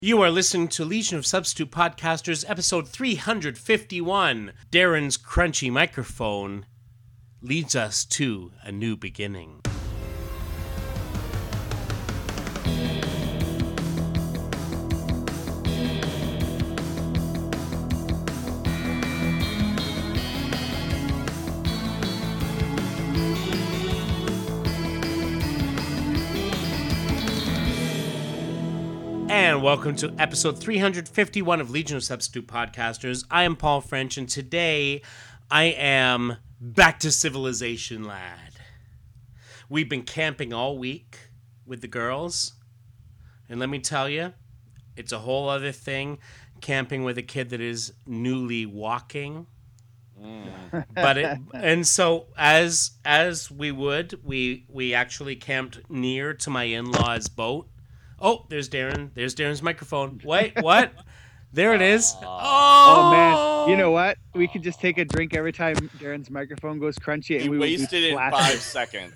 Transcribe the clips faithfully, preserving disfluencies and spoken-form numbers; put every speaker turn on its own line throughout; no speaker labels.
You are listening to Legion of Substitute Podcasters, episode three hundred fifty-one. Darren's crunchy microphone leads us to a new beginning. And welcome to episode three hundred fifty-one of Legion of Substitute Podcasters. I am Paul French, and today I am back to civilization, lad. We've been camping all week with the girls, and let me tell you, it's a whole other thing camping with a kid that is newly walking. Mm. But it, and so as as we would, we we actually camped near to my in-laws' boat. Oh, there's Darren. There's Darren's microphone. Wait, what? There it is. Oh.
oh, man. You know what? We could just take a drink every time Darren's microphone goes crunchy. And
we,
we
wasted in
flat.
five seconds.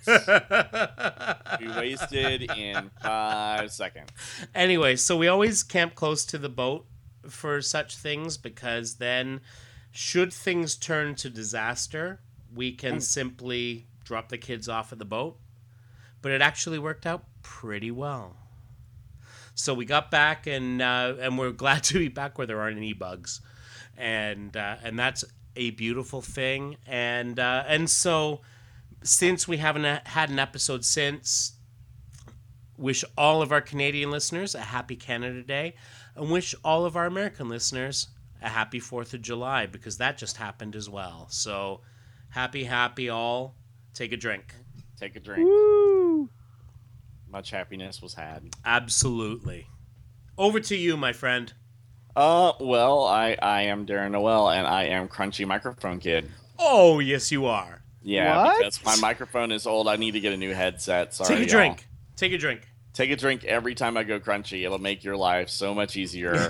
we wasted in five seconds.
Anyway, so we always camp close to the boat for such things because then should things turn to disaster, we can simply drop the kids off at the boat. But it actually worked out pretty well. So we got back, and uh, and we're glad to be back where there aren't any bugs, and uh, and that's a beautiful thing. And uh, and so, since we haven't had an episode since, wish all of our Canadian listeners a happy Canada Day, and wish all of our American listeners a happy Fourth of July, because that just happened as well. So, happy, happy all. Take a drink.
Take a drink.
Woo!
Much happiness was had.
Absolutely. Over to you, my friend.
Uh, well, I, I am Darren Noel, and I am Crunchy Microphone Kid.
Oh, yes, you are.
Yeah,
what?
Because my microphone is old. I need to get a new headset. Sorry,
Take a
y'all.
drink. Take a drink.
Take a drink every time I go crunchy. It'll make your life so much easier.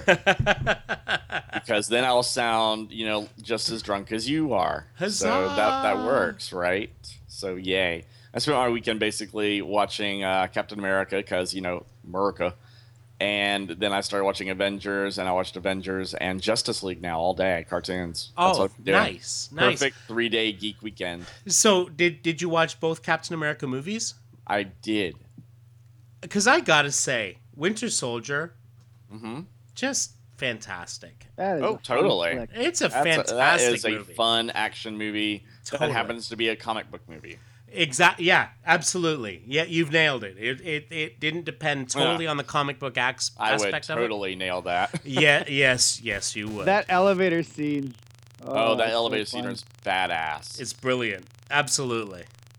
Because then I'll sound, you know, just as drunk as you are.
Huzzah!
So that, that works, right? So, yay. I spent my weekend basically watching uh, Captain America because, you know, America. And then I started watching Avengers, and I watched Avengers and Justice League now all day, cartoons. That's
Oh,
what I'm doing.
nice. Nice.
Perfect three-day geek weekend.
So, did did you watch both Captain America movies?
I did.
Because I gotta say, Winter Soldier,
Mm-hmm.
just fantastic.
That is
Oh,
a fun
totally.
flick.
It's a
That's
fantastic
a, that is
movie.
a fun action movie
Totally.
that happens to be a comic book movie.
Exactly. Yeah, absolutely. Yeah, you've nailed it. It it, it didn't depend totally
Yeah.
on the comic book ax-
I would
aspect of it.
totally nail that.
Yeah. Yes. Yes, you would.
That elevator scene.
Oh,
Oh,
that
it's
elevator
so
scene
fun.
is badass.
It's brilliant. Absolutely.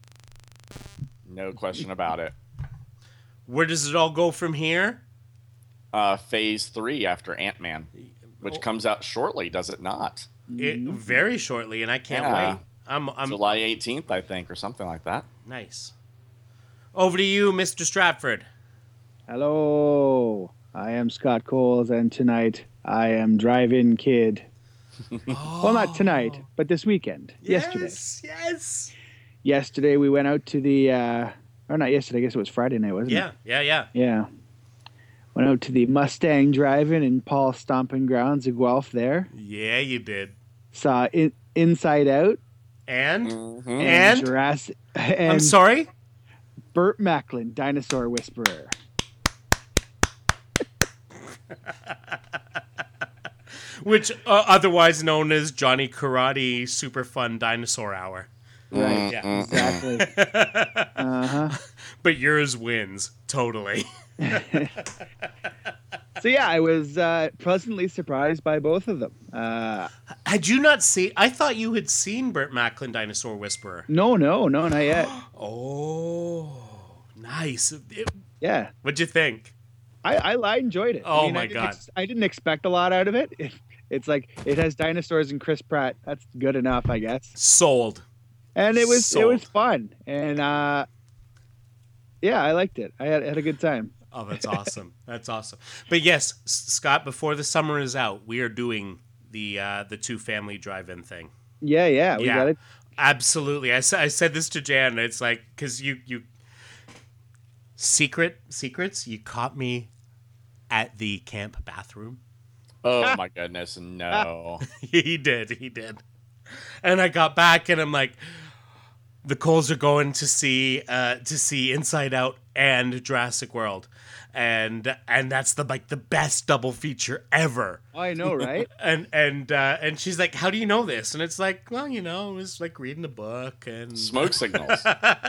No question about it.
Where does it all go from here?
Uh, phase three after Ant-Man, which
Oh.
comes out shortly, does it not?
It, very shortly, and I can't
Yeah.
wait. I'm I'm
July eighteenth, I think, or something like that.
nice. Over to you, Mister Stratford.
Hello. I am Scott Coles, and tonight I am Drive-In Kid. Well, not tonight, but this weekend. Yesterday.
Yes, yes.
Yesterday we went out to the, uh, or not yesterday, I guess it was Friday night, wasn't
Yeah,
it?
yeah, yeah.
Yeah. Went out to the Mustang Drive-In in Paul's Stomping Grounds of Guelph there.
Yeah, you did.
Saw in, Inside Out.
And
Mhm.
And?
Jurassic, and
I'm sorry.
Burt Macklin, Dinosaur Whisperer.
Which uh, otherwise known as Johnny Karate Super Fun Dinosaur Hour.
Right.
Yeah.
Exactly. Uh-huh.
But yours wins totally.
So yeah, I was uh, pleasantly surprised by both of them. Uh,
Had you not seen? I thought you had seen Burt Macklin Dinosaur Whisperer.
no, no, no, not yet.
Oh, nice. It-
Yeah,
what'd you think?
I, I, I enjoyed it.
Oh
I mean,
my
I didn't
God.
ex- I didn't expect a lot out of it. it. It's like it has dinosaurs and Chris Pratt. That's good enough, I guess.
Sold.
And it was it was
Sold.
fun, and uh, yeah, I liked it. I had, had a good time.
Oh, that's awesome. That's awesome. But yes, S- Scott, before the summer is out, we are doing the uh, the two family drive-in thing.
Yeah, yeah, we
Yeah.
got it.
Absolutely. I, sa- I said this to Jan. It's like, because you, you, secret, secrets, you caught me at the camp bathroom.
Oh my goodness, no.
He did, he did. And I got back and I'm like, the Coles are going to see uh, to see Inside Out and Jurassic World. And and that's the like the best double feature ever.
Oh, I know, right?
And and uh, and she's like, "How do you know this?" And it's like, well, you know, it was like reading a book and
Smoke signals.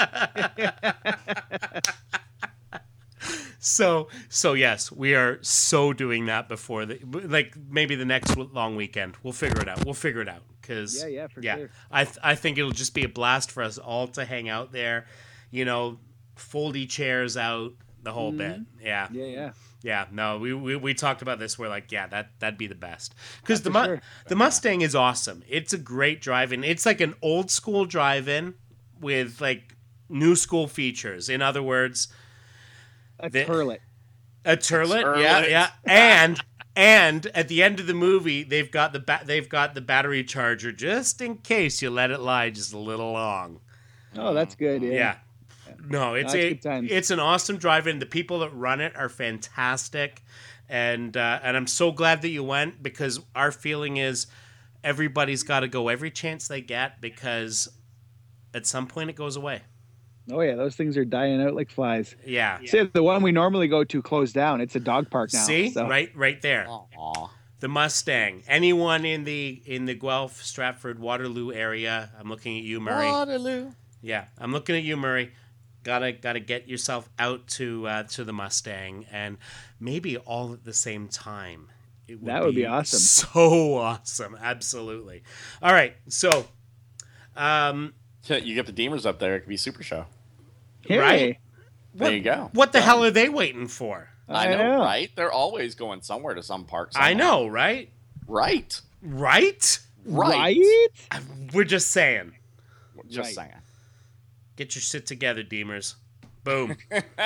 So so yes, we are so doing that before the like maybe the next long weekend. We'll figure it out. We'll figure it out because
Yeah, yeah, for
yeah,
sure.
I th- I think it'll just be a blast for us all to hang out there. You know, foldy chairs out, the whole bit. Yeah.
Yeah, yeah.
Yeah, no, we, we we talked about this. We're like, yeah, that that'd be the best because the
for
mu-
sure.
the Mustang is awesome. It's a great drive-in. It's like an old school drive-in with like new school features. In other words,
A
The-
turlet.
a turlet,
Turlet.
yeah, yeah, and and at the end of the movie, they've got the ba- they've got the battery charger just in case you let it lie just a little long.
Oh, that's good. Yeah.
Yeah. No, it's
That's
a,
good times.
it's an awesome drive-in. The people that run it are fantastic, and uh, and I'm so glad that you went because our feeling is everybody's got to go every chance they get because at some point it goes away.
Oh yeah, those things are dying out like flies.
Yeah.
See, the one we normally go to closed down. It's a dog park now.
See,
so.
right, right there.
Aw.
The Mustang. Anyone in the in the Guelph, Stratford, Waterloo area? I'm looking at you, Murray.
Waterloo.
Yeah, I'm looking at you, Murray. Gotta gotta get yourself out to uh, to the Mustang and maybe all at the same time. It
That would be awesome.
So awesome, absolutely. All right, so um,
You get the Deemers up there, it could be Super Show.
Hey,
Right?
There you go.
what the hell are they waiting for?
I
I
know,
know.
right? They're always going somewhere to some park.
I
somewhere.
know, right?
Right.
Right?
Right.
Right?
We're just saying.
Just
Right.
saying.
Get your shit together, Deemers. Boom.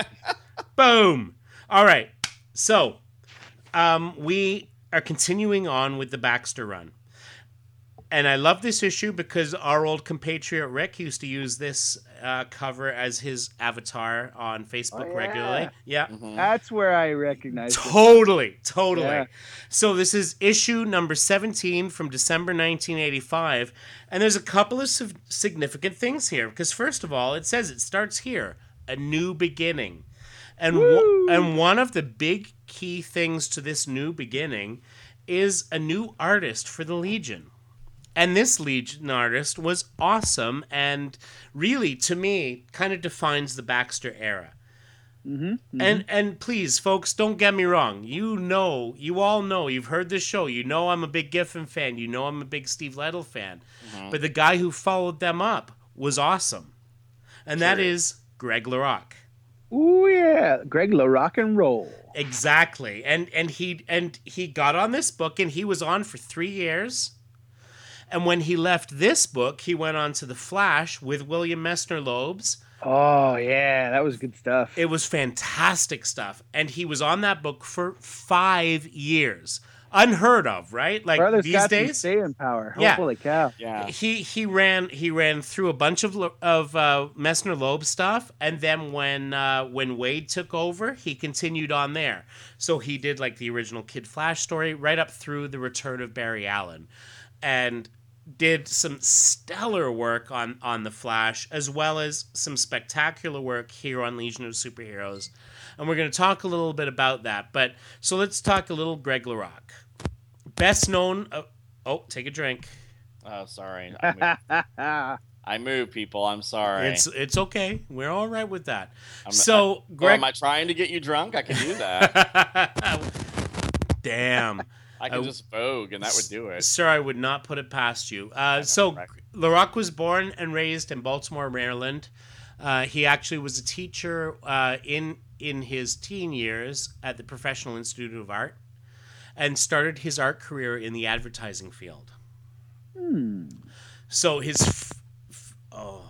Boom. All right. So, um, we are continuing on with the Baxter run. And I love this issue because our old compatriot Rick used to use this uh, cover as his avatar on Facebook
Oh, yeah.
regularly. Yeah.
That's where I recognize it.
Totally, totally.
Yeah.
So this is issue number seventeen from December nineteen eighty-five, and there's a couple of sig- significant things here. Because first of all, it says it starts here, a new beginning, and w- and one of the big key things to this new beginning is a new artist for the Legion. And this Legion artist was awesome and really, to me, kind of defines the Baxter era.
Mm-hmm.
And and please, folks, don't get me wrong. You know, you all know, you've heard this show. You know I'm a big Giffen fan. You know I'm a big Steve Lytle fan. But the guy who followed them up was awesome. And that
Sure.
is Greg LaRocque.
Ooh yeah, Greg La Rock and Roll.
Exactly. And and he and he got on this book and he was on for three years. And when he left this book, he went on to The Flash with William Messner Loebs.
Oh yeah, that was good stuff.
It was fantastic stuff. And he was on that book for five years. Unheard of, right? Like
Brother's
these
got some
days.
staying power.
Yeah.
Holy cow.
Yeah.
He he ran he ran through a bunch of lo- of uh, Messner Loeb stuff, and then when uh, when Wade took over, he continued on there. So he did like the original Kid Flash story right up through the return of Barry Allen, and did some stellar work on on the Flash, as well as some spectacular work here on Legion of Superheroes, and we're going to talk a little bit about that. But so let's talk a little Greg LaRocque, best known. Uh, oh, take a drink.
Oh, sorry. I moved, I moved people. I'm sorry.
It's it's okay. We're all right with that.
I'm-
so,
Oh,
Greg,
am I trying to get you drunk? I can do that.
damn,
I can
I-
just vogue, and that would do it.
sir, I would not put it past you. Uh, so,
right.
LaRocque was born and raised in Baltimore, Maryland. Uh, he actually was a teacher uh, in in his teen years at the Professional Institute of Art, and started his art career in the advertising field.
Hmm.
So his f- f- oh.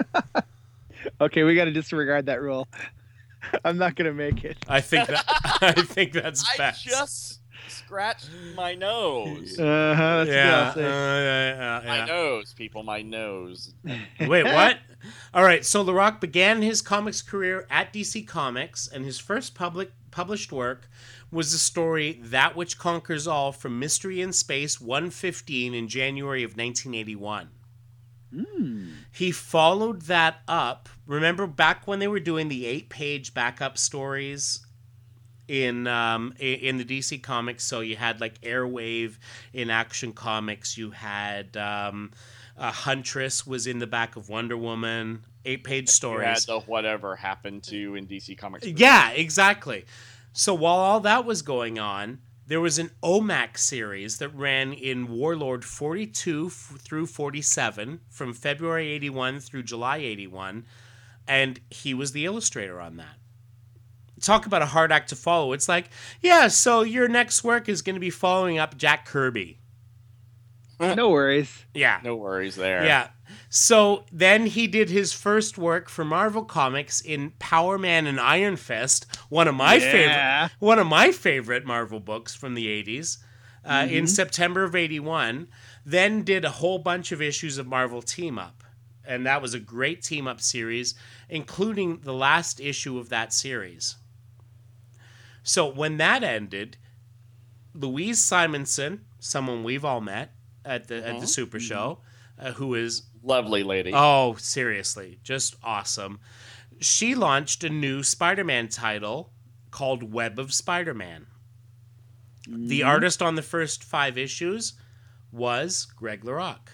Okay, we got to disregard that rule. I'm not gonna make it.
I think that I think that's
I
best.
just scratched my nose.
Uh huh. That's
Yeah,
what
uh,
I'll say.
yeah, yeah,
My
yeah.
nose, people, my nose.
Wait, what? All right, so LaRock began his comics career at D C Comics, and his first public published work was the story That Which Conquers All from Mystery in Space one fifteen in January of nineteen eighty-one.
Mm.
He followed that up. Remember back when they were doing the eight-page backup stories in um, i- in the D C Comics? So you had like Airwave in Action Comics. You had um, uh, Huntress was in the back of Wonder Woman. Eight-page
You had
stories.
the whatever happened to in D C Comics.
Yeah, exactly. So while all that was going on, there was an O M A C series that ran in Warlord forty-two f- through forty-seven from February eighty-one through July eighty-one, and he was the illustrator on that. Talk about a hard act to follow. It's like, yeah, so your next work is going to be following up Jack Kirby.
No worries.
Yeah.
No worries there.
Yeah. So then he did his first work for Marvel Comics in Power Man and Iron Fist, one of my
Yeah.
favorite one of my favorite Marvel books from the eighties, uh, in September of eighty-one. Then did a whole bunch of issues of Marvel Team Up. And that was a great team up series, including the last issue of that series. So when that ended, Louise Simonson, someone we've all met at the at the Super Show, uh, who is
Lovely lady.
oh seriously just awesome. She launched a new Spider-Man title called Web of Spider-Man. The artist on the first five issues was Greg LaRocque.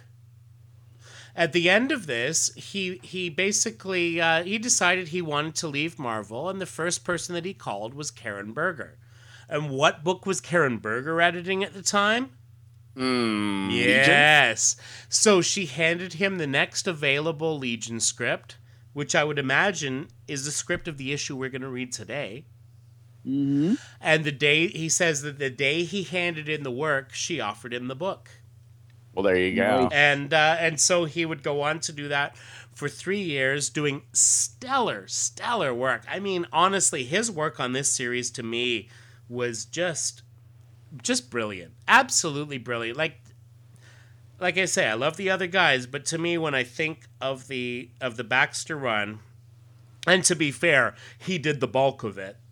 At the end of this, he he basically uh, he decided he wanted to leave Marvel, and the first person that he called was Karen Berger. And what book was Karen Berger editing at the time?
Mm,
Yes. So she handed him the next available Legion script, which I would imagine is the script of the issue we're going to read today.
Mm-hmm.
And the day he says that the day he handed in the work, she offered him the book.
Well, there you go.
Nice.
And uh, and so he would go on to do that for three years, doing stellar, stellar work. I mean, honestly, his work on this series to me was just, just brilliant, absolutely brilliant. Like, like I say, I love the other guys, but to me, when I think of the of the Baxter run, and to be fair, he did the bulk of it.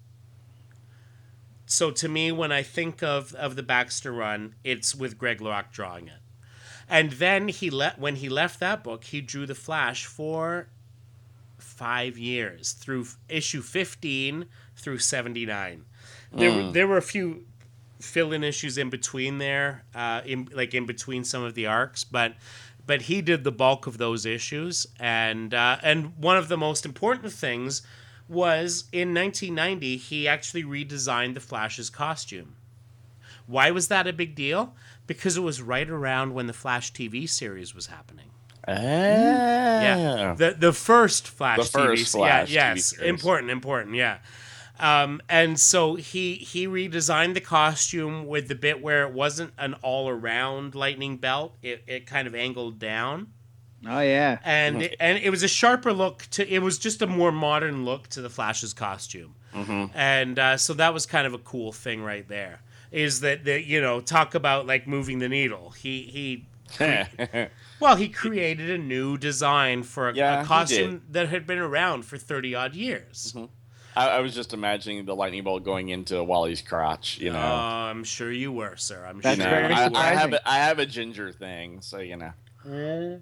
So to me, when I think of of the Baxter run, it's with Greg LaRocque drawing it. And then he let when he left that book, he drew the Flash for five years through issue fifteen through seventy-nine. There were there were a few fill-in issues in between there, uh, in like in between some of the arcs, but but he did the bulk of those issues. And uh, and one of the most important things was in nineteen ninety he actually redesigned the Flash's costume. Why was that a big deal? Because it was right around when the Flash T V series was happening.
Ah.
Yeah, the the first Flash
The
T V
first
se-
Flash
yeah,
T V
yes,
series.
important, important, yeah. Um, and so he he redesigned the costume with the bit where it wasn't an all around lightning belt; it it kind of angled down,
Oh yeah.
and it, and it was a sharper look to. It was just a more modern look to the Flash's costume, and uh, so that was kind of a cool thing right there. Is that that you know talk about like moving the needle? He he. Well, he created a new design for a,
Yeah,
a
he
costume that had been around for thirty odd years.
I, I was just imagining the lightning bolt going into Wally's crotch. You know.
Uh, I'm sure you were, sir. I'm
That's
You
sure.
know,
very
I, I
surprising.
have a, I have a ginger thing, so you know.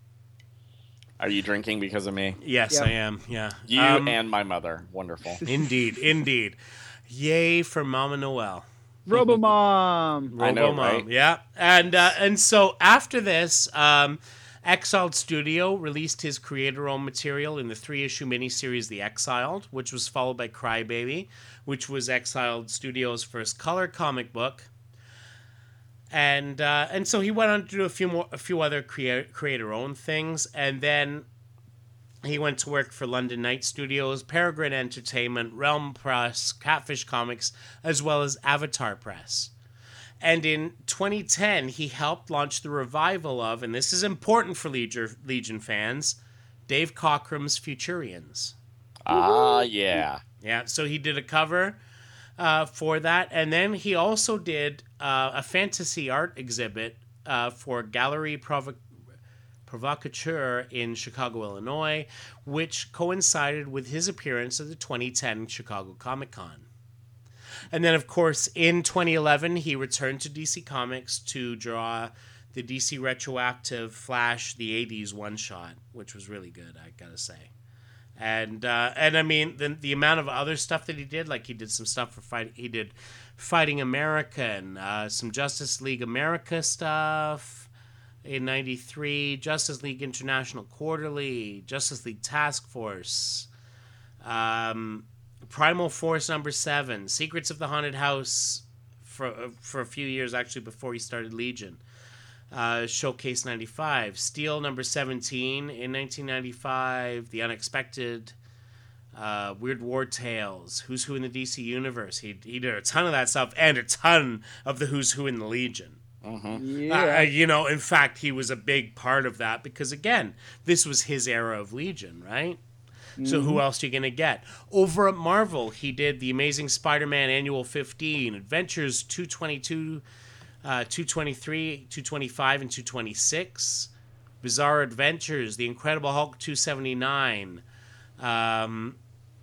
Are you drinking because of me?
Yes,
Yep.
I am. Yeah.
You
Um,
and my mother. Wonderful.
indeed, indeed. Yay for Mama Noel.
Robomom.
I know,
Robomom,
right?
Yeah, and uh, and so after this, um, Exiled Studio released his creator-owned material in the three-issue miniseries The Exiled, which was followed by Crybaby, which was Exiled Studio's first color comic book. And uh, and so he went on to do a few more, a few other crea- creator-owned things, and then he went to work for London Night Studios, Peregrine Entertainment, Realm Press, Catfish Comics, as well as Avatar Press. And in twenty ten, he helped launch the revival of, and this is important for Legion, Legion fans, Dave Cockrum's Futurians.
Ah, yeah.
Yeah, so he did a cover uh, for that. And then he also did uh, a fantasy art exhibit uh, for Galerie Provo- Provocateur in Chicago, Illinois, which coincided with his appearance at the twenty ten Chicago Comic Con. And then, of course, in twenty eleven, he returned to D C Comics to draw the D C Retroactive Flash, the eighties one-shot, which was really good, I gotta say. And, uh, and I mean, the, the amount of other stuff that he did, like he did some stuff for fight, he did Fighting America and uh, some Justice League America stuff in ninety-three, Justice League International Quarterly, Justice League Task Force, um, Primal Force number seven, Secrets of the Haunted House for uh, for a few years actually before he started Legion, uh, Showcase ninety-five, Steel number seventeen in nineteen ninety-five, The Unexpected, uh, Weird War Tales, Who's Who in the D C Universe. He he did a ton of that stuff and a ton of the Who's Who in the Legion.
Mm-hmm.
Yeah.
Uh, you know, in fact, he was a big part of that because, again, this was his era of Legion, right? Mm-hmm. So who else are you going to get? Over at Marvel, he did The Amazing Spider-Man Annual fifteen, Adventures two twenty-two, uh, two twenty-three, two twenty-five, and two twenty-six, Bizarre Adventures, The Incredible Hulk two seventy-nine, um...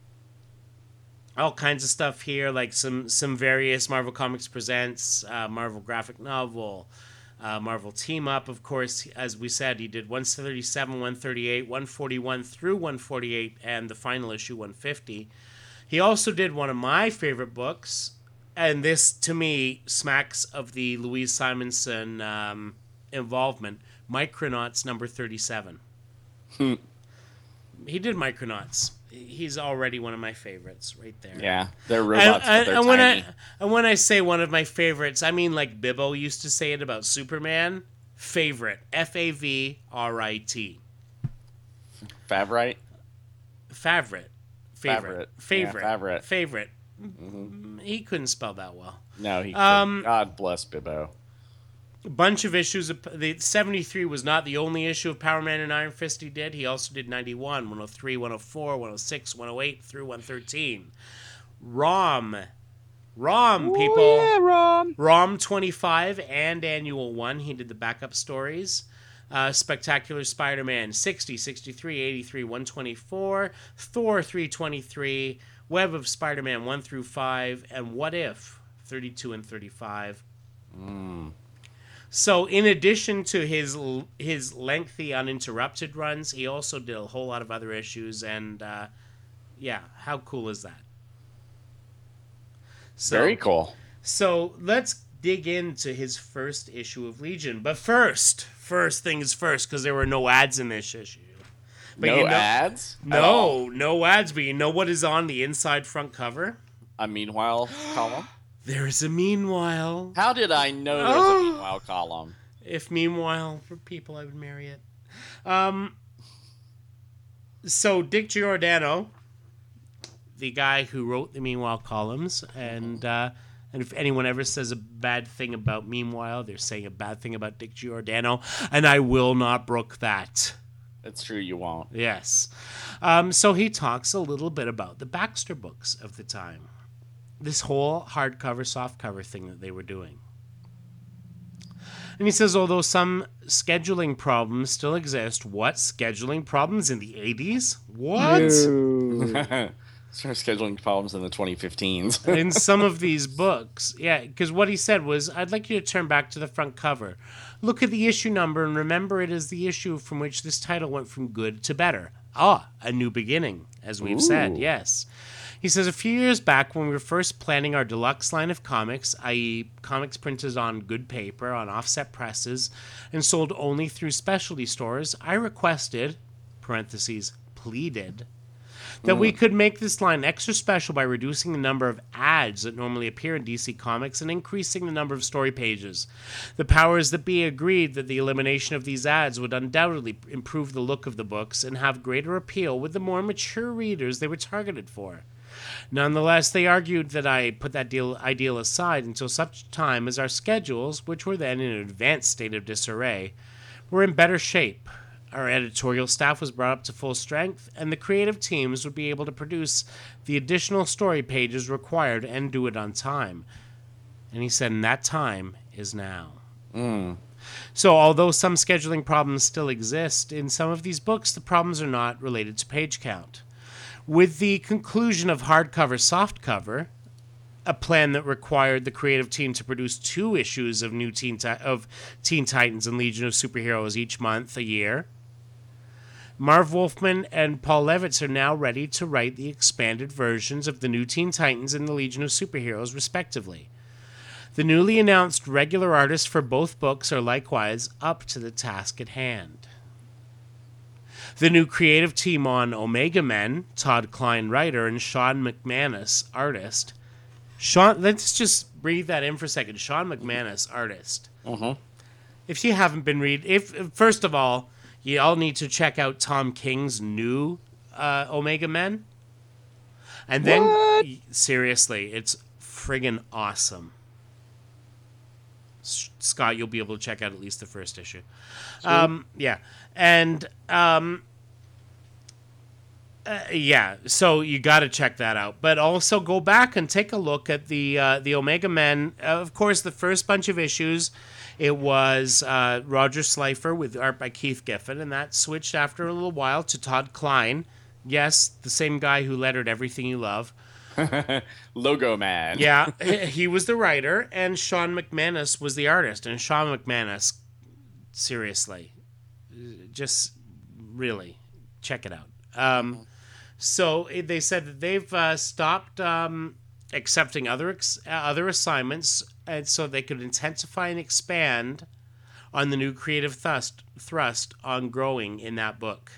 all kinds of stuff here, like some some various Marvel Comics Presents, uh, Marvel graphic novel, uh, Marvel Team Up. Of course, as we said, he did one thirty-seven, one thirty-eight, one forty-one through one forty-eight, and the final issue, one fifty. He also did one of my favorite books, and this, to me, smacks of the Louise Simonson um, involvement, Micronauts number thirty-seven.
Hmm.
He did Micronauts. He's already one of my favorites right there.
Yeah, they're robots,
and,
but they're
and when
tiny.
I and when I say one of my favorites, I mean like Bibbo used to say it about Superman. Favorite, F A V R I T.
Favorite?
Favorite. Favorite.
Favorite.
Favorite.
Yeah, favorite.
Favorite.
Mm-hmm.
He couldn't spell that well.
No, he
Um,
couldn't. God bless Bibbo.
A bunch of issues. Of, the seventy-three was not the only issue of Power Man and Iron Fist he did. He also did ninety-one, one oh three, one oh four, one oh six, one oh eight through one thirteen. ROM. ROM,
Ooh,
people.
yeah, Rom.
ROM twenty-five and Annual one. He did the backup stories. Uh, Spectacular Spider-Man sixty, sixty-three, eighty-three, one twenty-four. Thor three twenty-three. Web of Spider-Man one through five. And What If thirty-two and thirty-five.
Mm.
So, in addition to his his lengthy uninterrupted runs, he also did a whole lot of other issues, and uh, yeah, how cool is that? So,
Very cool.
So let's dig into his first issue of Legion. But first, first things first, because there were no ads in this issue. But
no
you know,
ads?
No, no ads. But you know what is on the inside front cover?
A meanwhile column?
There is a meanwhile.
How did I know there's
Oh.
a meanwhile column?
If meanwhile for people, I would marry it. Um. So Dick Giordano, the guy who wrote the Meanwhile columns, and uh, and if anyone ever says a bad thing about Meanwhile, they're saying a bad thing about Dick Giordano, and I will not brook that.
It's true, you won't.
Yes. Um, so he talks a little bit about the Baxter books of the time. This whole hardcover, softcover thing that they were doing. And he says, although some scheduling problems still exist, what scheduling problems in the eighties? What?
No.
Start scheduling problems in the twenty fifteens.
In some of these books. Yeah, because what he said was, I'd like you to turn back to the front cover. Look at the issue number and remember it is the issue from which this title went from good to better. Ah, a new beginning, as we've
Ooh.
said, yes. He says, a few years back when we were first planning our deluxe line of comics, that is comics printed on good paper, on offset presses, and sold only through specialty stores, I requested, parentheses, pleaded, that we could make this line extra special by reducing the number of ads that normally appear in D C Comics and increasing the number of story pages. The powers that be agreed that the elimination of these ads would undoubtedly improve the look of the books and have greater appeal with the more mature readers they were targeted for. Nonetheless, they argued that I put that deal, ideal aside until such time as our schedules, which were then in an advanced state of disarray, were in better shape. Our editorial staff was brought up to full strength, and the creative teams would be able to produce the additional story pages required and do it on time. And he said, and that time is now.
Mm.
So although some scheduling problems still exist, in some of these books, the problems are not related to page count. With the conclusion of hardcover softcover, a plan that required the creative team to produce two issues of new Teen, Ti- of Teen Titans and Legion of Superheroes each month a year, Marv Wolfman and Paul Levitz are now ready to write the expanded versions of the new Teen Titans and the Legion of Superheroes, respectively. The newly announced regular artists for both books are likewise up to the task at hand. The new creative team on Omega Men, Todd Klein, writer, and Sean McManus, artist. Sean, let's just breathe that in for a second. Sean McManus, artist.
Uh-huh.
If you haven't been read, if first of all, you all need to check out Tom King's new uh, Omega Men, and then
What?
seriously, it's friggin' awesome. S- Scott, you'll be able to check out at least the first issue. Um, yeah, and um, uh, yeah, so you got to check that out. But also go back and take a look at the uh, the Omega Men. Uh, of course, the first bunch of issues, it was uh, Roger Slifer with art by Keith Giffen, and that switched after a little while to Todd Klein. Yes, the same guy who lettered Everything You Love.
Logo Man.
Yeah, he was the writer, and Sean McManus was the artist. And Sean McManus, seriously, just really check it out. Um, so they said that they've uh, stopped um, accepting other ex- uh, other assignments, and so they could intensify and expand on the new creative thrust thrust on growing in that book.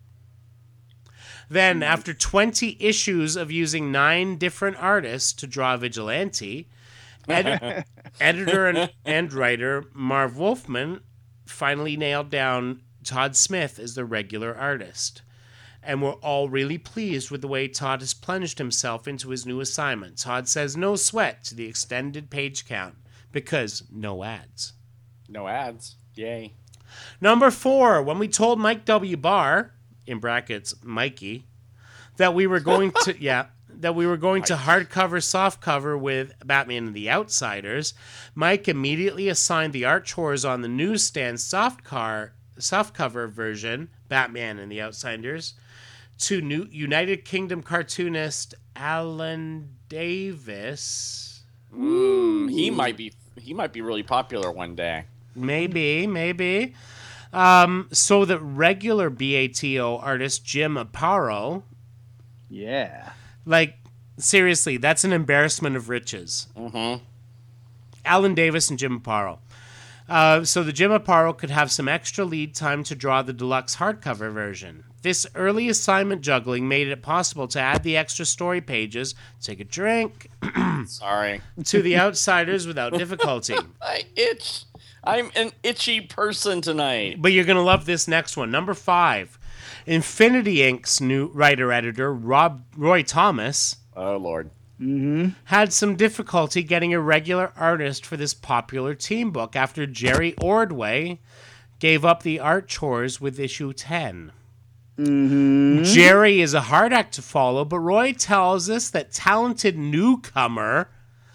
Then, after twenty issues of using nine different artists to draw Vigilante, ed- editor and, and writer Marv Wolfman finally nailed down Todd Smith as the regular artist. And we're all really pleased with the way Todd has plunged himself into his new assignment. Todd says no sweat to the extended page count, because no ads.
No ads. Yay.
Number four, when we told Mike W. Barr, in brackets, Mikey, that we were going to, yeah, that we were going to hardcover, softcover with Batman and the Outsiders, Mike immediately assigned the art chores on the newsstand softcar, softcover version, Batman and the Outsiders, to new United Kingdom cartoonist Alan Davis.
Mm, he might be. He might be really popular one day.
Maybe, maybe. Um, so that regular B A T O artist Jim Aparo,
Yeah.
like, seriously, that's an embarrassment of riches.
Mm-hmm.
Alan Davis and Jim Aparo. Uh, so the Jim Aparo could have some extra lead time to draw the deluxe hardcover version. This early assignment juggling made it possible to add the extra story pages, take a drink,
Sorry.
to the Outsiders without difficulty.
I itch. I'm an itchy person tonight.
But you're going to love this next one. Number five. Infinity Incorporated's new writer-editor, Rob Roy Thomas,
Oh, Lord.
Mm-hmm.
had some difficulty getting a regular artist for this popular team book after Jerry Ordway gave up the art chores with issue ten.
Mm-hmm.
Jerry is a hard act to follow, but Roy tells us that talented newcomer...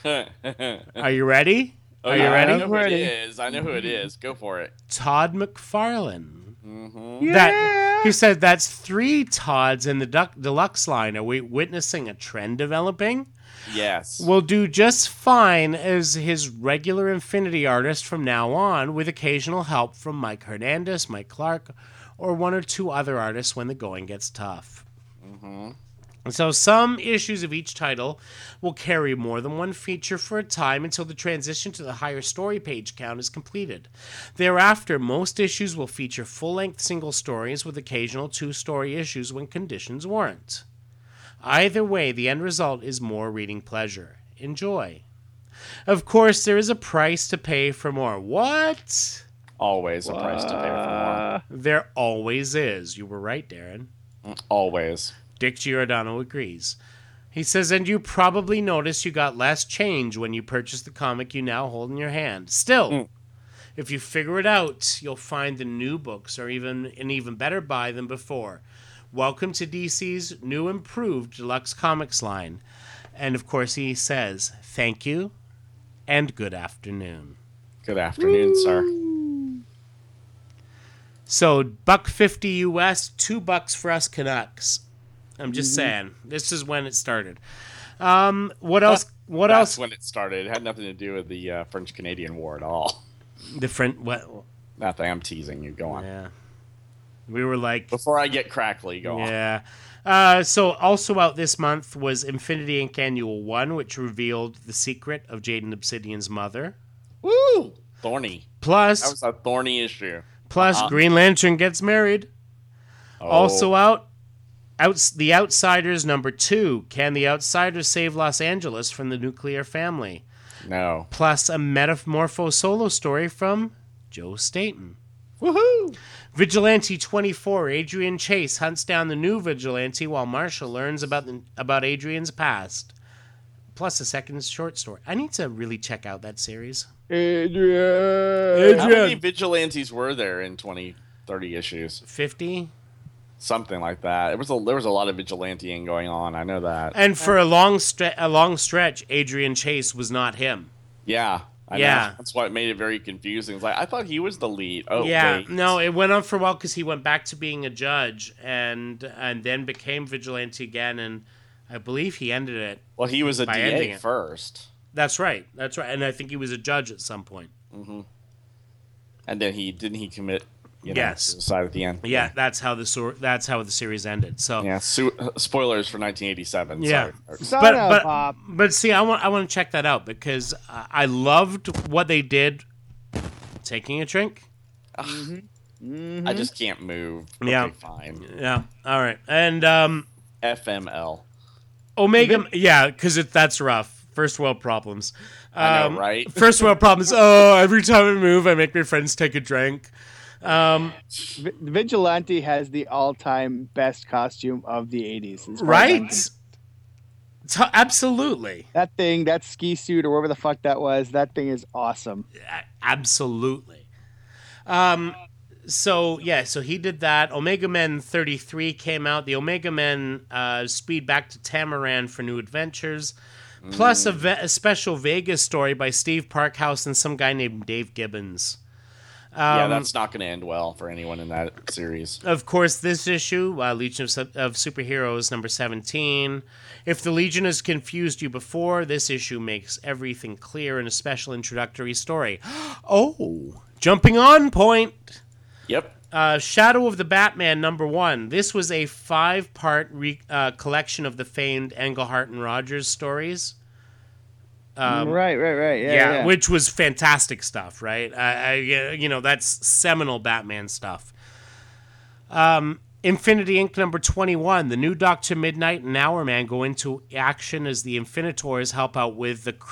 Are you ready?
Oh,
Are you
yeah,
ready?
I know who it
Ready.
is. I know who it is. Go for it.
Todd McFarlane.
Mm-hmm.
Yeah.
That he said that's three Todds in the duck, deluxe line. Are we witnessing a trend developing?
Yes.
Will do just fine as his regular Infinity artist from now on, with occasional help from Mike Hernandez, Mike Clark, or one or two other artists when the going gets tough.
Mm-hmm.
And so some issues of each title will carry more than one feature for a time until the transition to the higher story page count is completed. Thereafter, most issues will feature full-length single stories with occasional two-story issues when conditions warrant. Either way, the end result is more reading pleasure. Enjoy. Of course, there is a price to pay for more. What?
Always a price to pay for
Uh,
There always is. You were right, Darren.
more. Always.
Dick Giordano agrees. He says, and you probably noticed you got less change when you purchased the comic you now hold in your hand. Still,
Mm.
If you figure it out, you'll find the new books are even an even better buy than before. Welcome to D C's new improved Deluxe Comics line. And of course he says, thank you and good afternoon.
Good afternoon, sir.
So, buck fifty U S, two bucks for us Canucks. I'm just saying. This is when it started. Um, what else? What
That's
else?
when it started. It had nothing to do with the uh, French-Canadian War at all.
Different. What?
Nothing. I'm teasing you. Go on.
Yeah. We were like.
Before I get crackly, go on.
Yeah. Uh, so also out this month was Infinity Incorporated. Annual One, which revealed the secret of Jaden Obsidian's mother.
Woo! Thorny.
Plus,
That was a thorny issue.
plus
Uh-huh.
Green Lantern gets married.
Oh.
Also out, outs The Outsiders number two. Can the Outsiders save Los Angeles from the nuclear family?
No.
Plus a Metamorpho solo story from Joe Staton.
Woohoo!
Vigilante twenty-four, Adrian Chase hunts down the new Vigilante while Marshall learns about the, about Adrian's past. Plus a second short story. I need to really check out that series.
Adrian.
How many vigilantes were there in twenty, thirty issues?
fifty?
Something like that. It was a, there was a lot of vigilanteing going on. I know that.
And for a long stre- a long stretch, Adrian Chase was not him.
Yeah. I
Yeah.
know. That's what made it very confusing. It's like, I thought he was the lead. Oh,
yeah,
wait.
no, it went on for a while because he went back to being a judge and and then became vigilante again, and I believe he ended it.
Well, he was a
by ending
D A
it.
first.
That's right, that's right, and I think he was a judge at some point.
And then he didn't he commit you know,
Yes.
suicide at the end.
Yeah, that's how the sor- that's how the series ended. So
Yeah. Su- spoilers for nineteen eighty-seven.
Yeah.
Sorry.
Son
but
of
but
a-
but see, I want I want to check that out because uh, I loved what they did. Taking a drink.
I just can't move.
Yeah.
Okay, fine.
Yeah. All right. And um,
F M L.
Omega. Yeah, because that's rough. First world problems.
I
Um,
know, right?
First world problems. Oh, every time I move, I make my friends take a drink. Um,
Vi- Vigilante has the all-time best costume of the eighties. as far as I'm
right.
concerned.
T- absolutely.
That thing, that ski suit or whatever the fuck that was, that thing is awesome.
A- Absolutely. Um, so yeah, so he did that. Omega Men thirty-three came out. The Omega Men uh, speed back to Tamaran for new adventures, plus a, ve- a special Vegas story by Steve Parkhouse and some guy named Dave Gibbons.
yeah,
Um,
that's not going to end well for anyone in that series.
Of course, this issue, uh, Legion of, Su- of Superheroes number seventeen. If the Legion has confused you before, this issue makes everything clear in a special introductory story. Oh, jumping on point.
Yep.
Uh, Shadow of the Batman number one. This was a five-part re- uh, collection of the famed Englehart and Rogers stories. Um,
right, right, right. Yeah,
yeah,
yeah.
which was fantastic stuff, right? I, I, you know, that's seminal Batman stuff. Um, Infinity Incorporated number twenty-one. The new Doctor Midnight and Hourman go into action as the Infinitors help out with the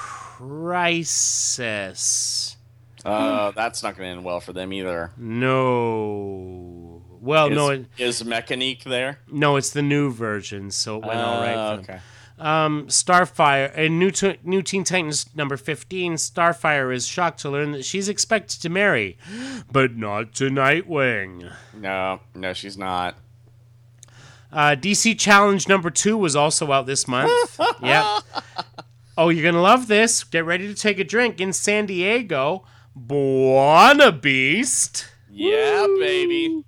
Crisis.
Uh, that's not going to end well for them either.
No. Well,
Is,
no, it,
is Mechanique there?
no, it's the new version, so it went all right
Uh,
for them.
okay.
Um, Starfire, in New, T- New Teen Titans number fifteen, Starfire is shocked to learn that she's expected to marry, but not to Nightwing.
No, no, she's not.
Uh, D C Challenge number two was also out this month. Yep. Oh, you're going to love this. Get ready to take a drink. In San Diego, Buona Beast
Yeah, baby.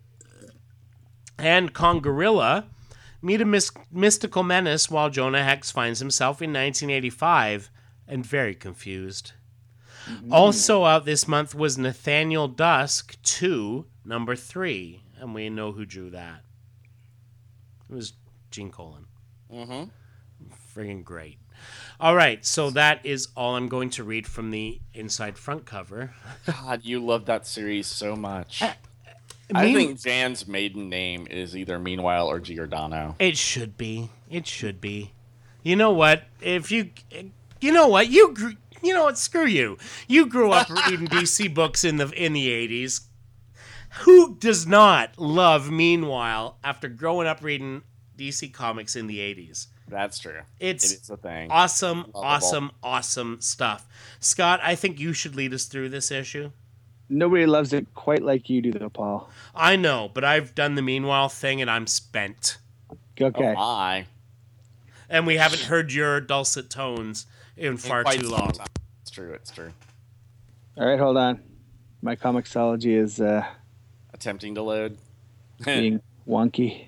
and Congorilla meet a mys- mystical menace while Jonah Hex finds himself in nineteen eighty-five and very confused. Also out this month was Nathaniel Dusk two, number three, and we know who drew that. It was Gene Colan.
Mm-hmm.
Friggin' great. All right, so that is all I'm going to read from the inside front cover.
God, you love that series so much. I
Mean-
think Jan's maiden name is either Meanwhile or Giordano.
It should be. It should be. You know what? If you, you know what? You grew, you know what? Screw you. You grew up reading D C books in the in the eighties. Who does not love Meanwhile after growing up reading D C comics in the eighties?
That's true.
It's
it is a thing.
Awesome,
Lovable.
awesome, awesome stuff. Scott, I think you should lead us through this issue.
Nobody loves it quite like you do, though, Paul.
I know, but I've done the meanwhile thing and I'm spent.
Okay.
Oh my.
And we haven't heard your dulcet tones in far
In quite
too
some
long.
time. It's true. It's true.
All right, hold on. My comicsology is uh,
Attempting to load.
being wonky.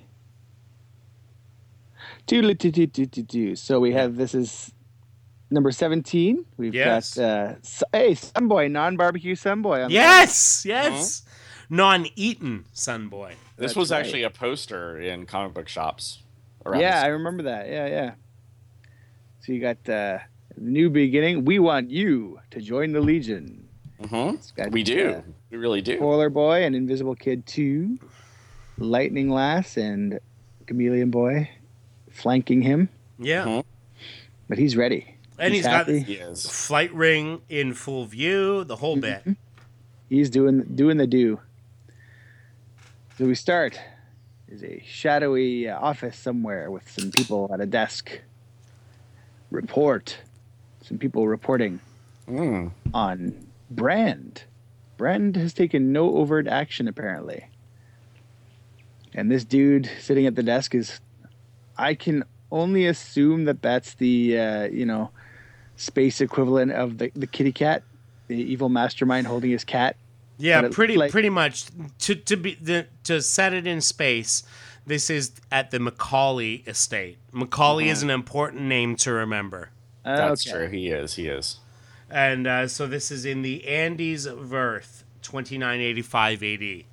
Doodle-doo-doo-doo-doo-doo. So we have, this is number seventeen. We've
Yes.
got, uh, S- hey, Sunboy, non-barbecue Sunboy. on the-
Yes, yes. Non-eaten Sunboy.
This
That's
was
right.
actually a poster in comic book shops. Around
Yeah, I
this.
remember that. Yeah, yeah. So you got uh, New Beginning. We want you to join the Legion.
Mhm.
It's got,
We do.
uh,
We really do.
Polar Boy and Invisible Kid two, Lightning Lass and Chameleon Boy flanking him,
Yeah.
Mhm.
but he's ready.
And he's
happy.
He is.
got flight ring in full view, the whole bit.
He's doing doing the do. So we start. There's a shadowy uh, office somewhere with some people at a desk. Report. Some people reporting
Mm.
on Brand. Brand has taken no overt action apparently. And this dude sitting at the desk is, I can only assume that that's the uh, you know, space equivalent of the, the kitty cat, the evil mastermind holding his cat.
Yeah,
But it
pretty
looked like-
pretty much to to be the, to set it in space. This is at the Macaulay estate. Macaulay is an important name to remember.
That's
Okay.
true. He is. He is.
And uh, so this is in the Andes of Earth, twenty-nine eighty-five A D.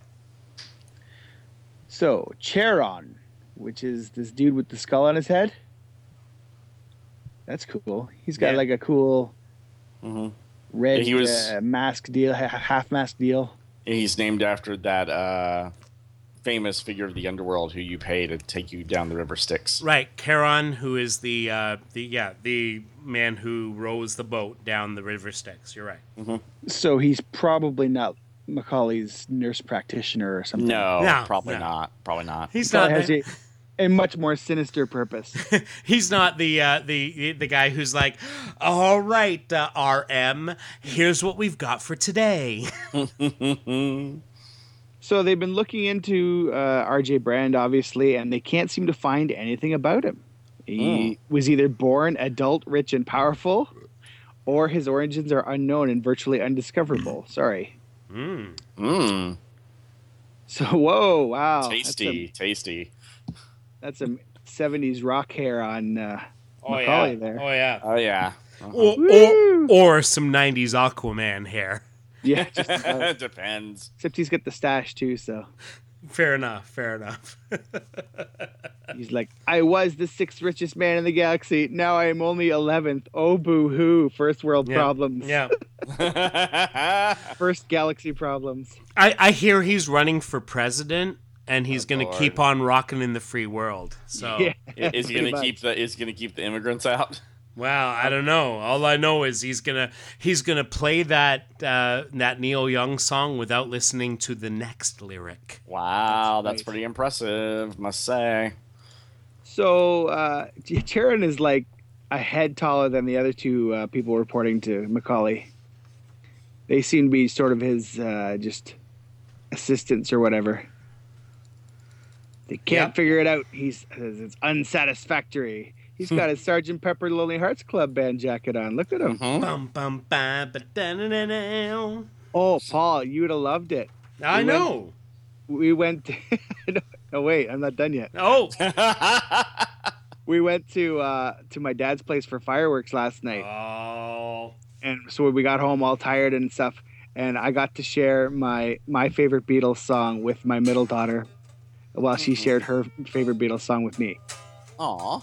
So, Charon, which is this dude with the skull on his head. That's cool. He's got
Yeah.
like a cool
hmm
red
Yeah, he was-
uh, mask deal, ha- half mask deal.
He's named after that uh, famous figure of the underworld who you pay to take you down the river Styx.
Right, Charon, who is the uh, the yeah the man who rows the boat down the river Styx. You're right.
So he's probably not Macaulay's nurse practitioner or something.
No,
No,
probably
no.
not. Probably not.
He's
Probably
not.
has a, a much more sinister purpose.
He's not the uh, the the guy who's like, all right, uh, R M, here's what we've got for today.
So they've been looking into uh, R J Brand, obviously, and they can't seem to find anything about him. He was either born adult, rich, and powerful, or his origins are unknown and virtually undiscoverable. Sorry.
Mm.
Mmm.
So, whoa, wow.
Tasty. Tasty.
That's some, that's some seventies rock hair on uh,
Oh
Macaulay
yeah.
there.
Oh yeah.
Oh, yeah. Uh-huh.
Or, or,
Woo!
or some nineties Aquaman hair.
Yeah, just, uh,
Depends.
except he's got the stash, too, so
Fair enough. Fair enough.
he's like, I was the sixth richest man in the galaxy. Now I am only eleventh. Oh, boo-hoo. First world
Yeah.
problems.
Yeah.
First galaxy problems.
I, I hear he's running for president, and he's
Oh,
going to
Lord.
keep on rocking in the free world. So,
Yeah.
is he
pretty
gonna
much.
keep the? Is he gonna keep the immigrants out?
well, I don't know. All I know is he's gonna he's gonna play that uh, that Neil Young song without listening to the next lyric.
Wow,
That's
that's
right.
pretty impressive, must say.
So uh, Charon is like a head taller than the other two uh, people reporting to Macaulay. They seem to be sort of his uh, just assistants or whatever. They can't
Yep.
figure it out. He's it's unsatisfactory. He's got his Sergeant Pepper Lonely Hearts Club Band jacket on. Look at him.
Mhm.
Bum bum ba ba da da da da.
Oh, Paul, you would have loved it.
I
We went-
know.
We went. no, no, wait, I'm not done yet.
Oh.
We went to uh, to my dad's place for fireworks last night.
Oh.
And so we got home all tired and stuff, and I got to share my my favorite Beatles song with my middle daughter, while she shared her favorite Beatles song with me.
Aw.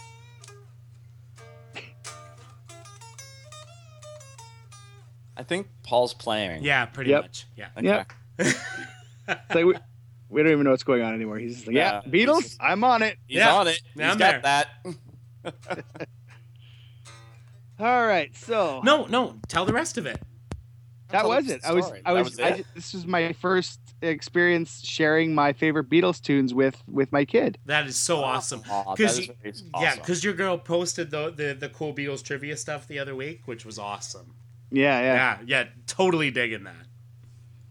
I think Paul's playing.
Yeah, pretty
Yep.
much. Yeah.
Okay.
Yep. It's like we, we don't even know what's going on anymore. He's just like, yeah,
Yeah,
Beatles,
he's just-
I'm on it.
He's
Yeah.
on it.
Yeah,
He's
I'm
got
there.
that.
All right, so
No, no. Tell the rest of it.
that
Tell
was
us
it.
the
I was,
story.
I
That
was,
was
I
it?
ju- this was my first experience sharing my favorite Beatles tunes with with my kid.
That is so awesome.
Aw, that
'Cause
is
y-
very
Yeah,
awesome.
because your girl posted the, the the cool Beatles trivia stuff the other week, which was awesome.
Yeah, yeah.
Yeah, yeah, totally digging that.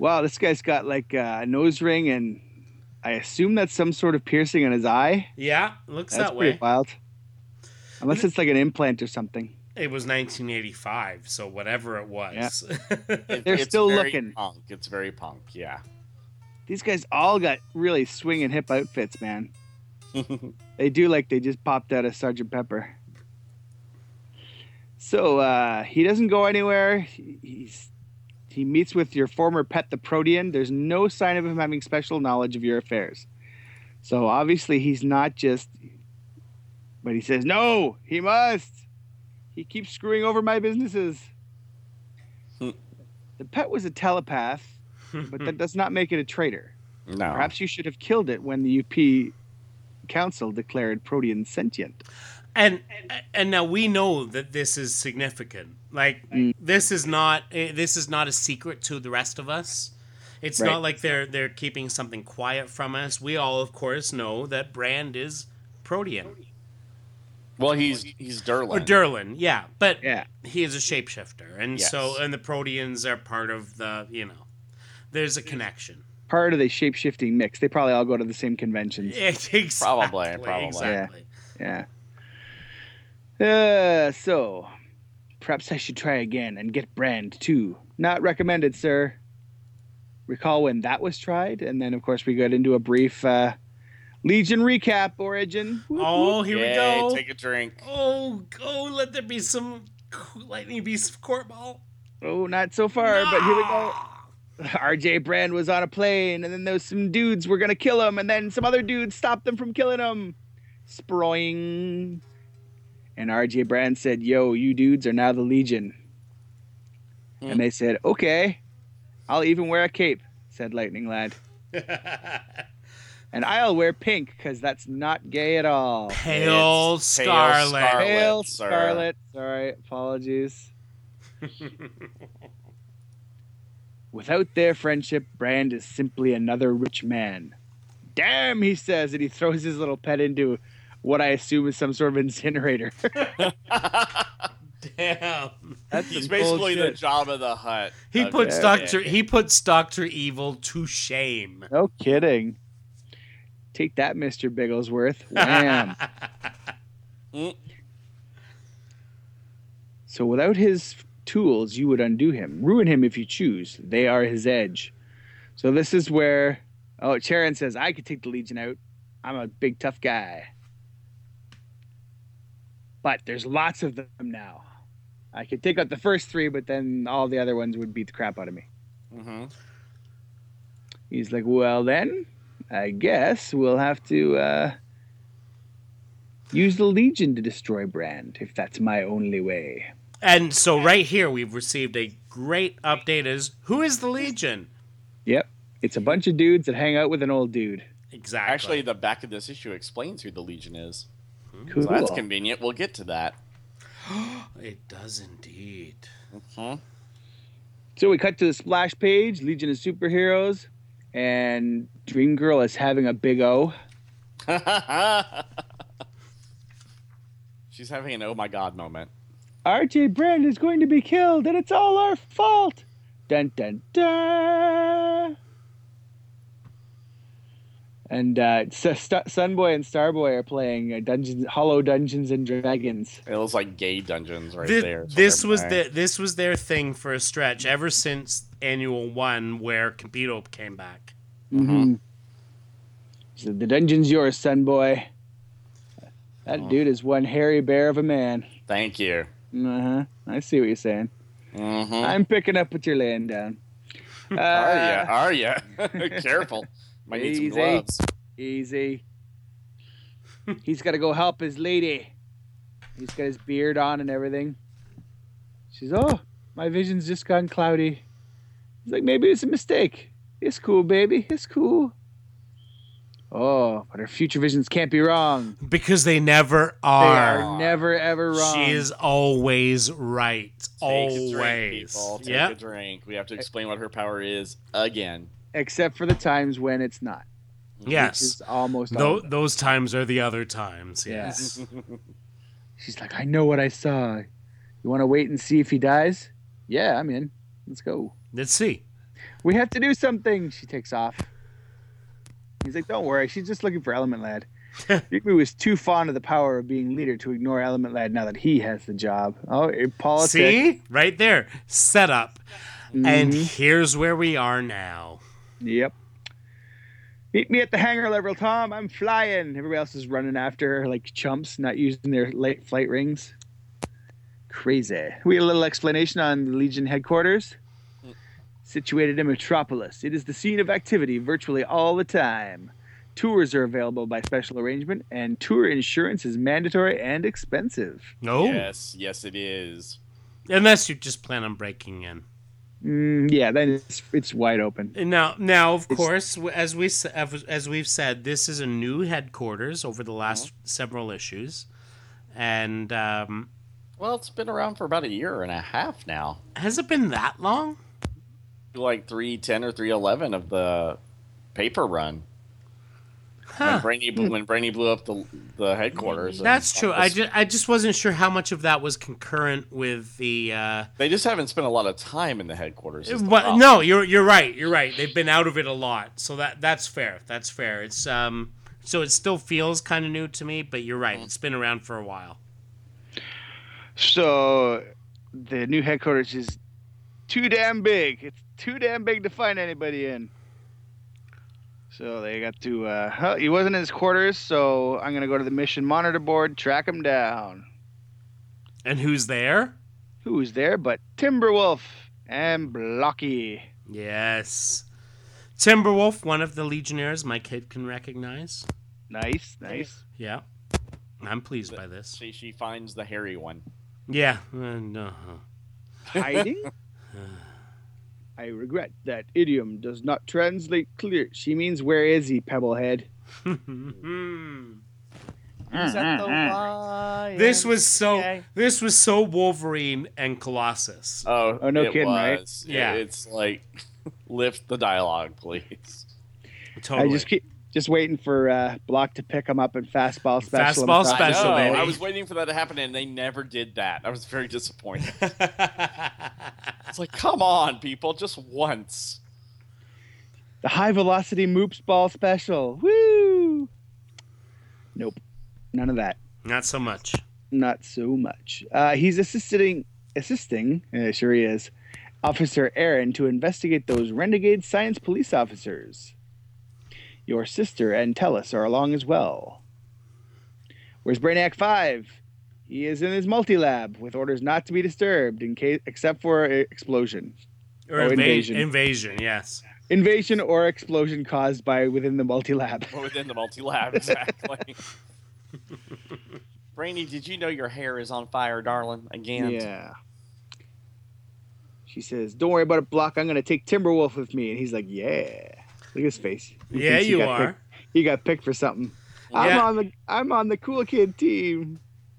Wow, this guy's got like a nose ring, and I assume that's some sort of piercing in his eye.
Yeah, looks
That's
that
pretty
way.
wild. Unless it's like an implant or something.
It was nineteen eighty-five, so whatever it was. Yeah.
It,
They're
it's
still
very
looking.
Punk. It's very punk. Yeah.
These guys all got really swinging hip outfits, man. They do like they just popped out of Sergeant Pepper. So uh, he doesn't go anywhere. He, he's he meets with your former pet, the Protean. There's no sign of him having special knowledge of your affairs. So obviously he's not just. But he says no. He must. He keeps screwing over my businesses. The pet was a telepath, but that does not make it a traitor.
No.
Perhaps you should have killed it when the U P Council declared Protean sentient.
And and now we know that this is significant. Like
Mm.
this is not eh, this is not a secret to the rest of us. It's
Right.
not like they're they're keeping something quiet from us. We all, of course, know that Brand is Protean
Well, he's he's Durlin.
or Durlin, yeah. But
Yeah.
he is a shapeshifter, and
Yes.
so and the Proteans are part of the you know. There's a connection.
Part of the shape-shifting mix. They probably all go to the same conventions.
Exactly,
Probably, probably.
Exactly.
Yeah. Uh, so, perhaps I should try again and get Brand too. Not recommended, sir. Recall when that was tried? And then, of course, we got into a brief uh, Legion recap origin. Whoop,
Oh,
whoop.
here we
Yay,
go.
Take a drink.
Oh, oh, let there be some lightning beast of court ball.
Oh, not so far, but here we go. R J Brand was on a plane, and then there was some dudes were gonna kill him, and then some other dudes stopped them from killing him. Sproing. And R J Brand said, "Yo, you dudes are now the Legion."
Hmm.
And they said, "Okay, I'll even wear a cape," said Lightning Lad. And I'll wear pink, because that's not gay at all.
Pale
It's pale
scarlet.
scarlet.
Pale
sir.
scarlet. Sorry, apologies. Without their friendship, Brand is simply another rich man. Damn, he says, and he throws his little pet into what I assume is some sort of incinerator.
Damn.
That's
He's
some
basically the
bullshit.
Jabba the Hutt.
He
of
puts
it.
Doctor he puts Doctor Evil to shame.
No kidding. Take that, Mister Bigglesworth. Wham.
Mm.
So without his tools, you would undo him. Ruin him if you choose. They are his edge. So this is where, oh, Charon says, I could take the Legion out. I'm a big, tough guy. But there's lots of them now. I could take out the first three, but then all the other ones would beat the crap out of me.
Mm-hmm.
He's like, well, then, I guess we'll have to uh, use the Legion to destroy Brand, if that's my only way.
And so right here we've received a great update as who is the Legion?
Yep. It's a bunch of dudes that hang out with an old dude.
Exactly.
Actually, the back of this issue explains who the Legion is.
Cool.
So that's convenient. We'll get to that.
It does indeed.
Hmm.
So we cut to the splash page, Legion of Superheroes, and Dream Girl is having a big O.
She's having an oh my god moment.
R J Brand is going to be killed, and it's all our fault. Dun dun dun. And uh, St- St- Sunboy and Starboy are playing uh, Dungeons, Hollow Dungeons and Dragons.
It looks like gay dungeons right
Thi-
there. is what
this
they're
was
playing.
the this was their thing for a stretch ever since annual one where Capito came back.
Mm-hmm. So the dungeon's yours, Sunboy. That
Oh.
dude is one hairy bear of a man.
Thank you.
Uh-huh. I see what you're saying.
Mm-hmm.
I'm picking up what you're laying down. Uh,
Are ya? Are ya? Careful. Might need some
Easy.
gloves.
Easy. He's got to go help his lady. He's got his beard on and everything. She's, oh, my vision's just gone cloudy. He's like, maybe it's a mistake. It's cool, baby. It's cool. Oh, but her future visions can't be wrong.
Because they never
They
are.
are never, ever wrong.
She is always right.
Take a drink,
always.
people. Take
Yep.
a drink. We have to explain what her power is again.
Except for the times when it's not. Which
Yes.
is almost
Tho-
all. of it.
those times are the other times.
Yeah.
Yes.
She's like, I know what I saw. You want to wait and see if he dies? Yeah, I'm in. Let's go.
Let's see.
We have to do something. She takes off. He's like, don't worry. She's just looking for Element Lad. Rigby was too fond of the power of being leader to ignore Element Lad now that he has the job. Oh, it, politics.
See? Right there. Set up.
Mhm.
And here's where we are now.
Yep. Meet me at the hangar level, Tom. I'm flying. Everybody else is running after her like chumps, not using their late flight rings. Crazy. We had a little explanation on the Legion headquarters. Situated in Metropolis, it is the scene of activity virtually all the time. Tours are available by special arrangement, and tour insurance is mandatory and expensive.
No?
Yes, yes, it is.
Unless you just plan on breaking in.
Mm, yeah, then it's it's wide open.
And Now, now, of
It's-
course, as we s- as we've said, this is a new headquarters over the last several issues, and um,
Well, it's been around for about a year and a half now.
has it been that long?
Like three ten or three eleven of the paper run. When
Huh.
Brainy, when Brainy blew up the the headquarters. and
That's true. I
was-
just, I just wasn't sure how much of that was concurrent with the. Uh,
They just haven't spent a lot of time in the headquarters. is the
but
problem.
no, you're you're right. You're right. They've been out of it a lot, so that that's fair. That's fair. It's um, so it still feels kind of new to me, but you're right. It's been around for a while.
So the new headquarters is too damn big. It's too damn big to find anybody in. So they got to. Uh, well, he wasn't in his quarters, so I'm gonna go to the mission monitor board, track him down.
And who's there?
Who's there but Timberwolf and Blocky?
Yes, Timberwolf, one of the Legionnaires my kid can recognize.
Nice, nice.
Yeah, I'm pleased by this.
She, she finds the hairy one.
Yeah, uh, no.
Hiding? I regret that idiom does not translate clear. She means, where is he, Pebblehead?
He's at the Y
This was so.
M C A.
This was so Wolverine and Colossus.
Oh,
Oh, no
it
kidding, right?
was.
Yeah.
It- it's like, lift the dialogue, please.
Totally.
I just keep just waiting for uh, Block to pick him up in fastball special.
Fastball
and stuff.
special,
I know.
baby.
I was waiting for that to happen, and they never did that. I was very disappointed. It's like, come on, people, just once.
The high velocity moops ball special. Woo! Nope, none of that.
Not so much.
Not so much. Uh, he's assisting, assisting. Uh, sure he is. Officer Aaron to investigate those renegade science police officers. Your sister and Tellus are along as well. Where's Brainiac five? He is in his multi-lab with orders not to be disturbed in case, except for a explosion.
Or
Oh,
inva-
invasion.
Invasion, yes.
Invasion or explosion caused by within the multi-lab.
Or within the multi-lab, exactly. Brainy, did you know your hair is on fire, darling? Again?
Yeah. She says, don't worry about it, Block. I'm going to take Timberwolf with me. And he's like, yeah. Look at his face. He
Yeah,
thinks he
you
got
are.
picked- he got picked for something. I'm
Yeah.
on the I'm on the cool kid team.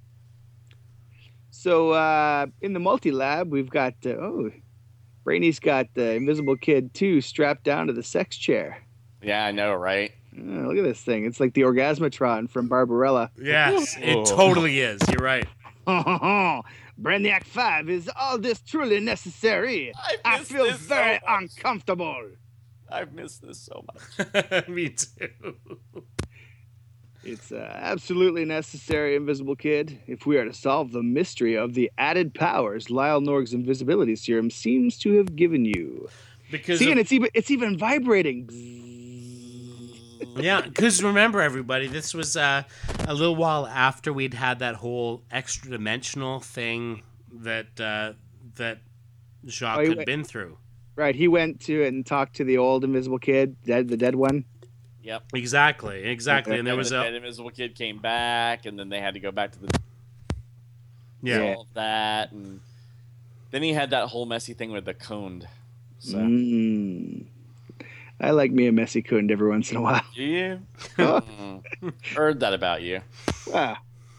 So uh, in the multi-lab, we've got, uh, oh, Brainy's got the Invisible Kid two strapped down to the sex chair.
Yeah, I know, right?
Oh, look at this thing. It's like the Orgasmatron from Barbarella.
Yes, it
Oh.
totally is. You're right.
Brainiac five, is all this truly necessary?
I've
I
missed
feel
this so
very
much.
uncomfortable.
I've missed this so much.
Me too.
It's uh, absolutely necessary, Invisible Kid, if we are to solve the mystery of the added powers Lyle Norg's invisibility serum seems to have given you.
Because
See,
of-
and it's even it's even vibrating.
yeah, because remember, everybody, this was uh, a little while after we'd had that whole extra dimensional thing that uh, that Jacques
Oh, he
had
went-
been through.
Right, he went to and talked to the old Invisible Kid, dead, the dead one.
Yep.
Exactly, exactly. And there
And
was
the
a
dead Invisible Kid came back, and then they had to go back to the
yeah.
Yeah.
all of that, and then he had that whole messy thing with the coned. So,
Mm. I like me a messy coon every once in a while.
do you? Mm. Heard that about you.
Ah.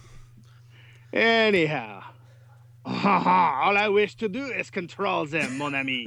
Anyhow. All I wish to do is control them, mon ami.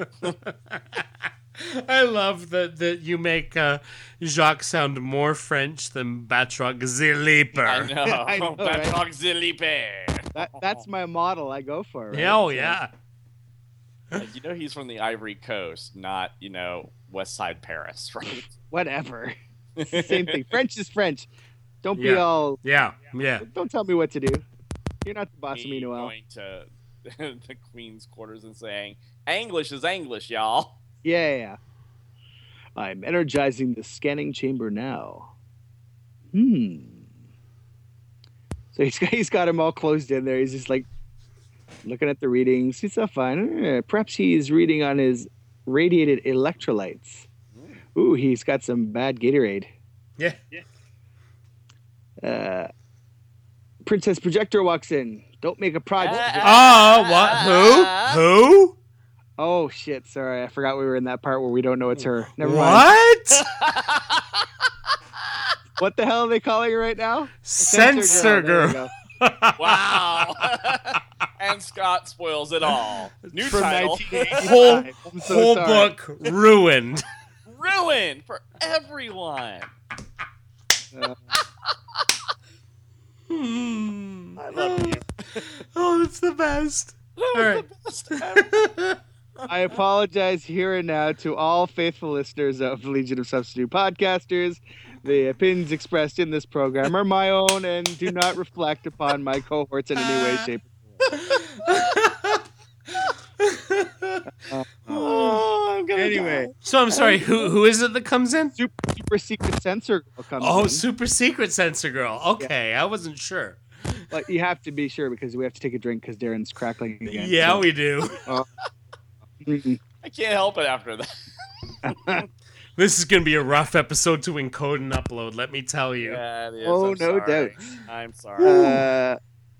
I love that that you make uh, Jacques sound more French than Batroc the Leaper.
I know.
I know, right?
Batroc Zilipe.
That, that's my model I go for. Right?
Yeah, oh
So-
yeah.
Like, you know, he's from the Ivory Coast, not, you know, West Side Paris, right?
Whatever. It's the same thing. French is French. Don't be
Yeah.
all.
Yeah, yeah.
Don't tell me what to do. You're not the boss of me,
Me
Noel.
going to the Queen's quarters and saying, English is English, y'all.
Yeah, yeah, yeah. I'm energizing the scanning chamber now. Hmm. So he's got, he's got him all closed in there. He's just like looking at the readings. He's all fine. Eh, perhaps he's reading on his radiated electrolytes. Ooh, he's got some bad Gatorade.
Yeah.
Uh, Princess Projector walks in. Don't make a project.
Oh, what? Who? Who?
Oh, shit. Sorry. I forgot we were in that part where we don't know it's her. Never mind.
What?
What the hell are they calling her right now?
Censor
There
girl.
you go.
Wow. And Scott spoils it all. New
From
title.
nineteen eighty-five.
Whole,
I'm so
whole
sorry.
book ruined.
Ruined for everyone.
Uh,
Hmm.
I love you.
Oh, it's the best.
That
All
was
right.
the best ever.
I apologize here and now to all faithful listeners of Legion of Substitute Podcasters. The opinions expressed in this program are my own and do not reflect upon my cohorts in any way, shape, or
Oh, I'm gonna
Anyway,
die.
So I'm sorry. Who who is it that comes in?
super, super secret censor girl comes
Oh,
in.
super secret censor girl. Okay, I wasn't sure.
But you have to be sure because we have to take a drink because Darren's crackling again.
Yeah,
So-
we do.
Mm-mm.
I can't help it after that.
This is gonna be a rough episode to encode and upload. Let me tell you.
Yeah, it is.
Oh,
I'm
no
sorry.
doubt.
I'm sorry.
Uh,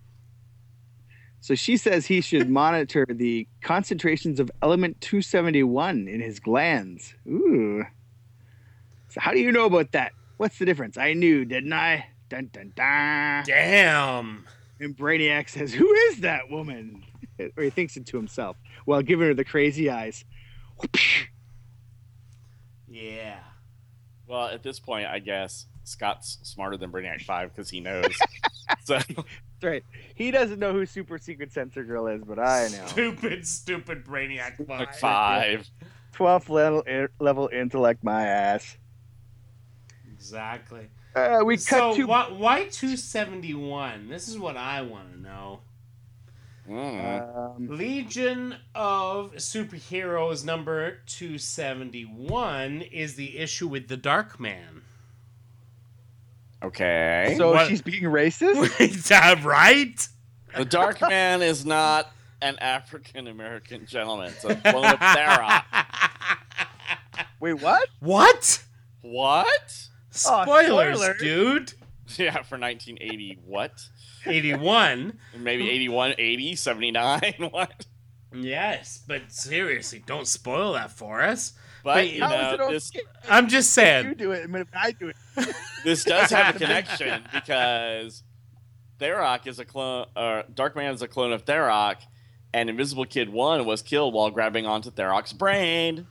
so she says he should monitor the concentrations of element two seventy-one in his glands. Ooh. So how do you know about that? What's the difference? I knew, didn't I? Dun dun dun.
Damn.
And Brainiac says, "Who is that woman?" Or he thinks it to himself while giving her the crazy eyes.
Yeah.
Well, at this point, I guess Scott's smarter than Brainiac five because he knows. So
That's right. He doesn't know who Super Secret Censor Girl is, but I know.
Stupid, stupid Brainiac five.
five.
twelfth level, level intellect, my ass.
Exactly.
Uh, we cut
So
to
why, why two seventy-one? This is what I want to know.
Mm.
um,
Legion of Superheroes number two seventy-one is the issue with the Dark Man.
Okay.
so
What-
she's being racist.
Is that right?
The Dark Man is not an African American gentleman. It's a clone of Thera.
Wait, what?
What?
What?
Spoilers,
spoilers.
dude.
Yeah, for nineteen eighty, what?
eighty-one.
Maybe eighty-one, eighty, seventy-nine, what?
Yes, but seriously, don't spoil that for us.
But,
But
you
How is
know,
it okay
this,
I'm just
if you
saying.
do it, and if I do it?
this does have a connection because Tharok is a clone, uh, Darkman is a clone of Tharok, and Invisible Kid one was killed while grabbing onto Tharok's brain.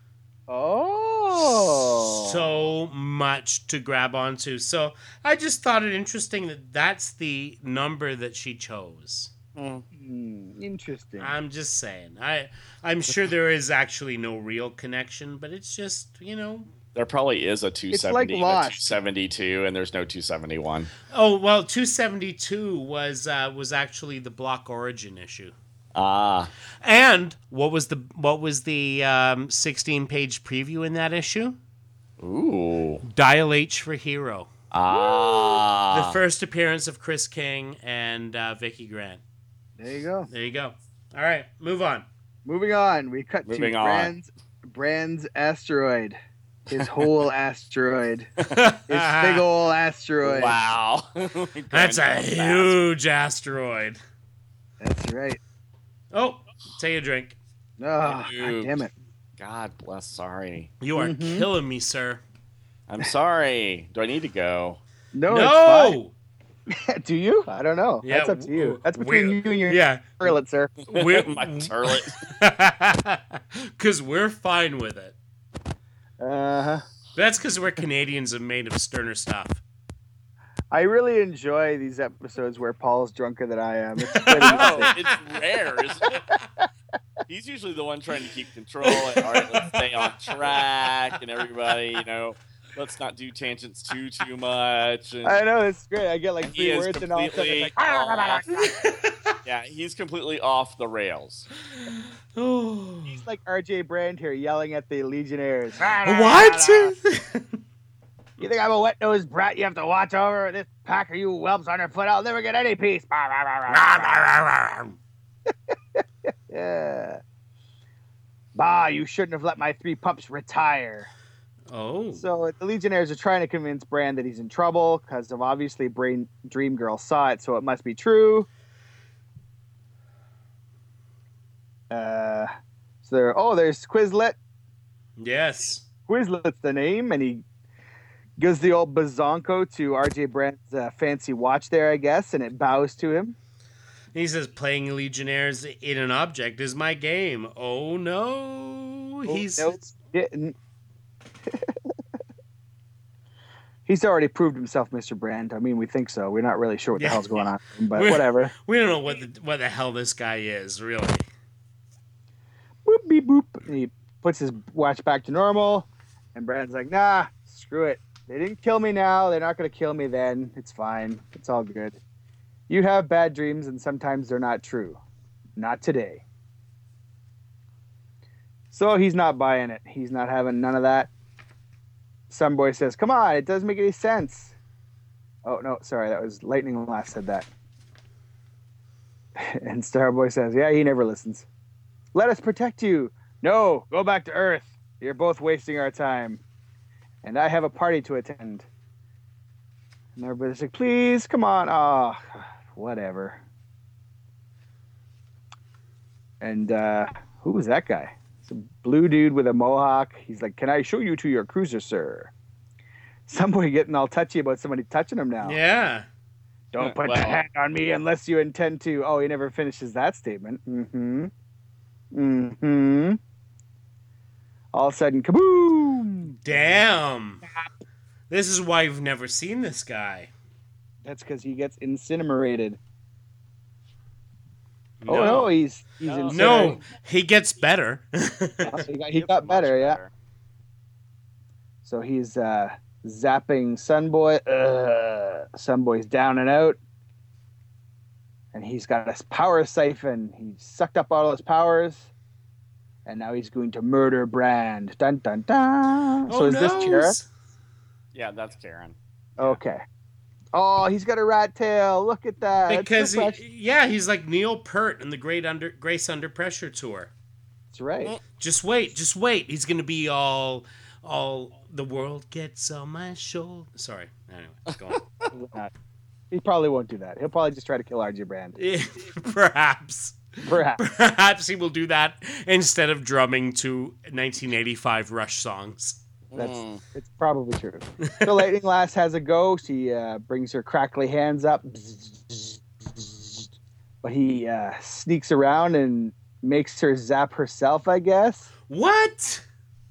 Oh,
So much to grab onto. So I just thought it interesting that that's the number that she chose.
Hmm, interesting.
I'm just saying. I I'm sure there is actually no real connection, but it's just, you know.
There probably is a two
It's like
seventy, and a
Lost.
two seventy-two, and there's no two seventy-one.
Oh, well, two seventy-two was uh, was actually the Block Origin issue.
Ah,
And what was the what was the um, sixteen page preview in that issue?
ooh,
Dial H for Hero.
ah.
The first appearance of Chris King and uh, Vicky Grant.
There you go.
There you go. All right, move on.
Moving on, we cut
Moving
to
on.
Brand's Brand's asteroid. His whole asteroid. His big ol' asteroid.
Wow.
That's a
Grand
huge asteroid.
That's right.
Oh, take a drink.
Oh, God
Dude.
damn it.
God bless. Sorry.
You are
Mhm.
killing me, sir.
I'm sorry. Do I need to go?
No,
No.
it's fine. Do you? I don't know.
Yeah,
That's up to you. That's between
we're-
you and your
Yeah.
toilet, sir.
We're,
My turlet.
Because we're fine with it.
Uh-huh.
That's because we're Canadians and made of sterner stuff.
I really enjoy these episodes where Paul's drunker than I am. It's quite
No,
interesting.
it's rare, isn't it? he's usually the one trying to keep control. And, all right, let's stay on track, and everybody, you know, let's not do tangents too too much. And,
I know, it's great. I get like
he
three
is
words and all of a sudden
completely
it's like,
off- yeah, he's completely off the rails.
Oh.
he's like R J Brand here yelling at the Legionnaires.
What?
You think I'm a wet-nosed brat you have to watch over? This pack of you whelps underfoot, I'll never get any peace. Yeah. Bah, you shouldn't have let my three pups retire.
Oh.
So the Legionnaires are trying to convince Bran that he's in trouble because of obviously Brain Dream Girl saw it, so it must be true. Uh, so there. Oh, there's Quizlet.
Yes.
Quizlet's the name, and he gives the old bazonko to R J Brand's uh, fancy watch there, I guess, and it bows to him.
He says, playing Legionnaires in an object is my game. Oh, no.
Oh,
He's...
no, it's didn't. He's already proved himself, Mister Brand. I mean, we think so. We're not really sure what the
Yeah.
hell's going on, but
We're-
whatever.
We don't know what the, what the hell this guy is, really.
Boop, beep, boop. And he puts his watch back to normal, and Brand's like, nah, screw it. They didn't kill me now. They're not going to kill me then. It's fine. It's all good. You have bad dreams, and sometimes they're not true. Not today. So he's not buying it. He's not having none of that. Sunboy says, come on, it doesn't make any sense. Oh, no, sorry. That was Lightning Lass said that. And Starboy says, yeah, he never listens. Let us protect you. No, go back to Earth. You're both wasting our time. And I have a party to attend. And everybody's like, please, come on. Oh, whatever. And uh, who was that guy? It's a blue dude with a mohawk. He's like, can I show you to your cruiser, sir? Somebody getting all touchy about somebody touching him now.
Yeah.
Don't put
Well-
the hand on me unless you intend to. Oh, he never finishes that statement. Mm-hmm. Mm-hmm. All of a sudden, kaboom!
Damn. This is why you've never seen this guy.
That's because he gets incinerated. Oh no, he's he's
No.
incinerated.
No, he gets better.
Oh, he got, he
Yep,
got
much
better, yeah. So he's uh, zapping Sunboy. Uh, Sunboy's down and out. And he's got a power siphon. He sucked up all his powers. And now he's going to murder Brand. Dun dun dun.
Oh,
so is this
noes.
Kara?
Yeah, that's Karen.
Okay. Oh, he's got a rat tail. Look at that. That's
Because,
so
he,
precious.
yeah, he's like Neil Peart in the Great Under Grace Under Pressure tour.
That's right.
Just wait, just wait. He's gonna be all, all the world gets on my shoulder. Sorry. Anyway, go on.
He probably won't do that. He'll probably just try to kill R J Brand.
Perhaps.
Perhaps.
Perhaps he will do that instead of drumming to nineteen eighty-five Rush songs.
That's
Mm.
it's probably true. So Lightning Lass has a go. She uh, brings her crackly hands up, but he uh, sneaks around and makes her zap herself, I guess.
What?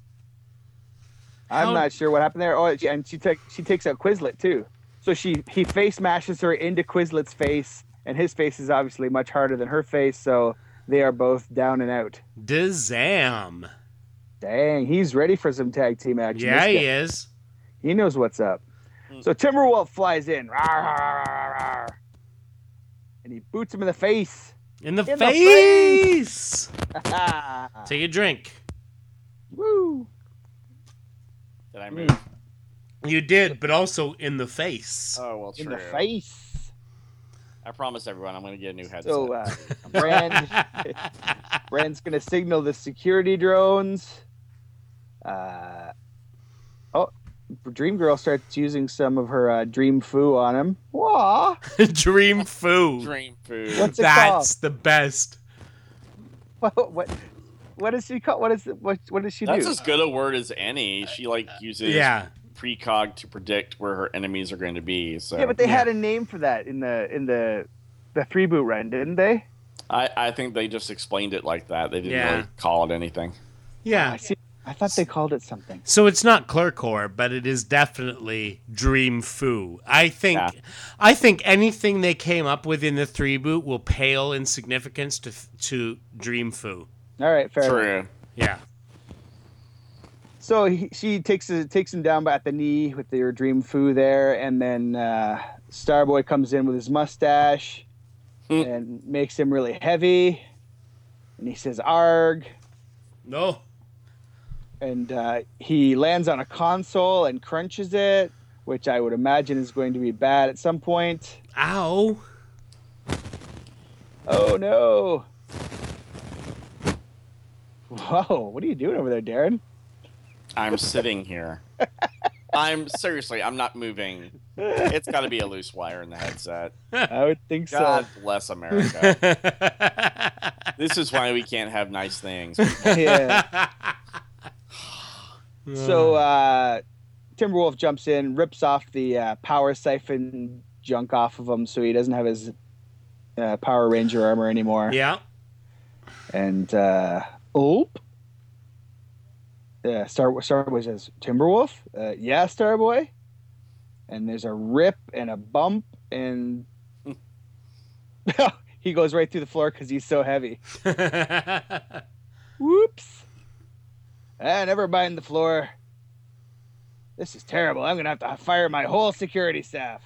I'm
How-
not sure what happened there. Oh, and she takes she takes out Quizlet too. So she he face mashes her into Quizlet's face, and his face is obviously much harder than her face. So they are both down and out.
Dazam.
Dang, he's ready for some tag team action.
Yeah,
This
he
guy.
is.
He knows what's up. So Timberwolf flies in, rawr, rawr, rawr, rawr, rawr. And he boots him in the face.
In the
In the
face.
Ah.
Take a drink.
Woo!
Did I move?
You did, but also in the face.
Oh well, true.
In the face.
I promise everyone, I'm going to get a new headset.
So uh, Brand, Brand's gonna signal the security drones. Uh, oh, Dream Girl starts using some of her uh, Dream Foo on him. Wah!
Dream food.
Dream food.
What's it
That's the best.
What? What? What does she call? What is it? What? What does she
That's
do?
as good a word as any. She like uses
Yeah.
precog to predict where her enemies are going to be. So
Yeah, but they
Yeah.
had a name for that in the in the the three boot run, didn't they?
I, I think they just explained it like that. They didn't
Yeah.
really call it anything.
Yeah.
I see. I thought they called it something.
So it's not Clerkor, but it is definitely Dream Foo. I think
Yeah.
I think anything they came up with in the three boot will pale in significance to to Dream Foo.
All right, fair enough.
True.
Yeah.
So he, she takes a, takes him down at the knee with their dream foo there, and then uh, Starboy comes in with his mustache and makes him really heavy, and he says "arg,"
No.
and uh, he lands on a console and crunches it, which I would imagine is going to be bad at some point.
Ow.
Oh no! Whoa, what are you doing over there, Darren?
I'm sitting here. I'm seriously, I'm not moving. It's got to be a loose wire in the headset.
I would think so.
God bless America. This is why we can't have nice things.
Yeah. So uh, Timberwolf jumps in, rips off the uh, power siphon junk off of him, so he doesn't have his uh, Power Ranger armor anymore.
Yeah.
And uh, oop. Yeah, Star Starboy says, "Timberwolf, uh, yeah, Starboy." And there's a rip and a bump, and he goes right through the floor because he's so heavy. Whoops. Ah, never mind the floor. This is terrible. I'm going to have to fire my whole security staff.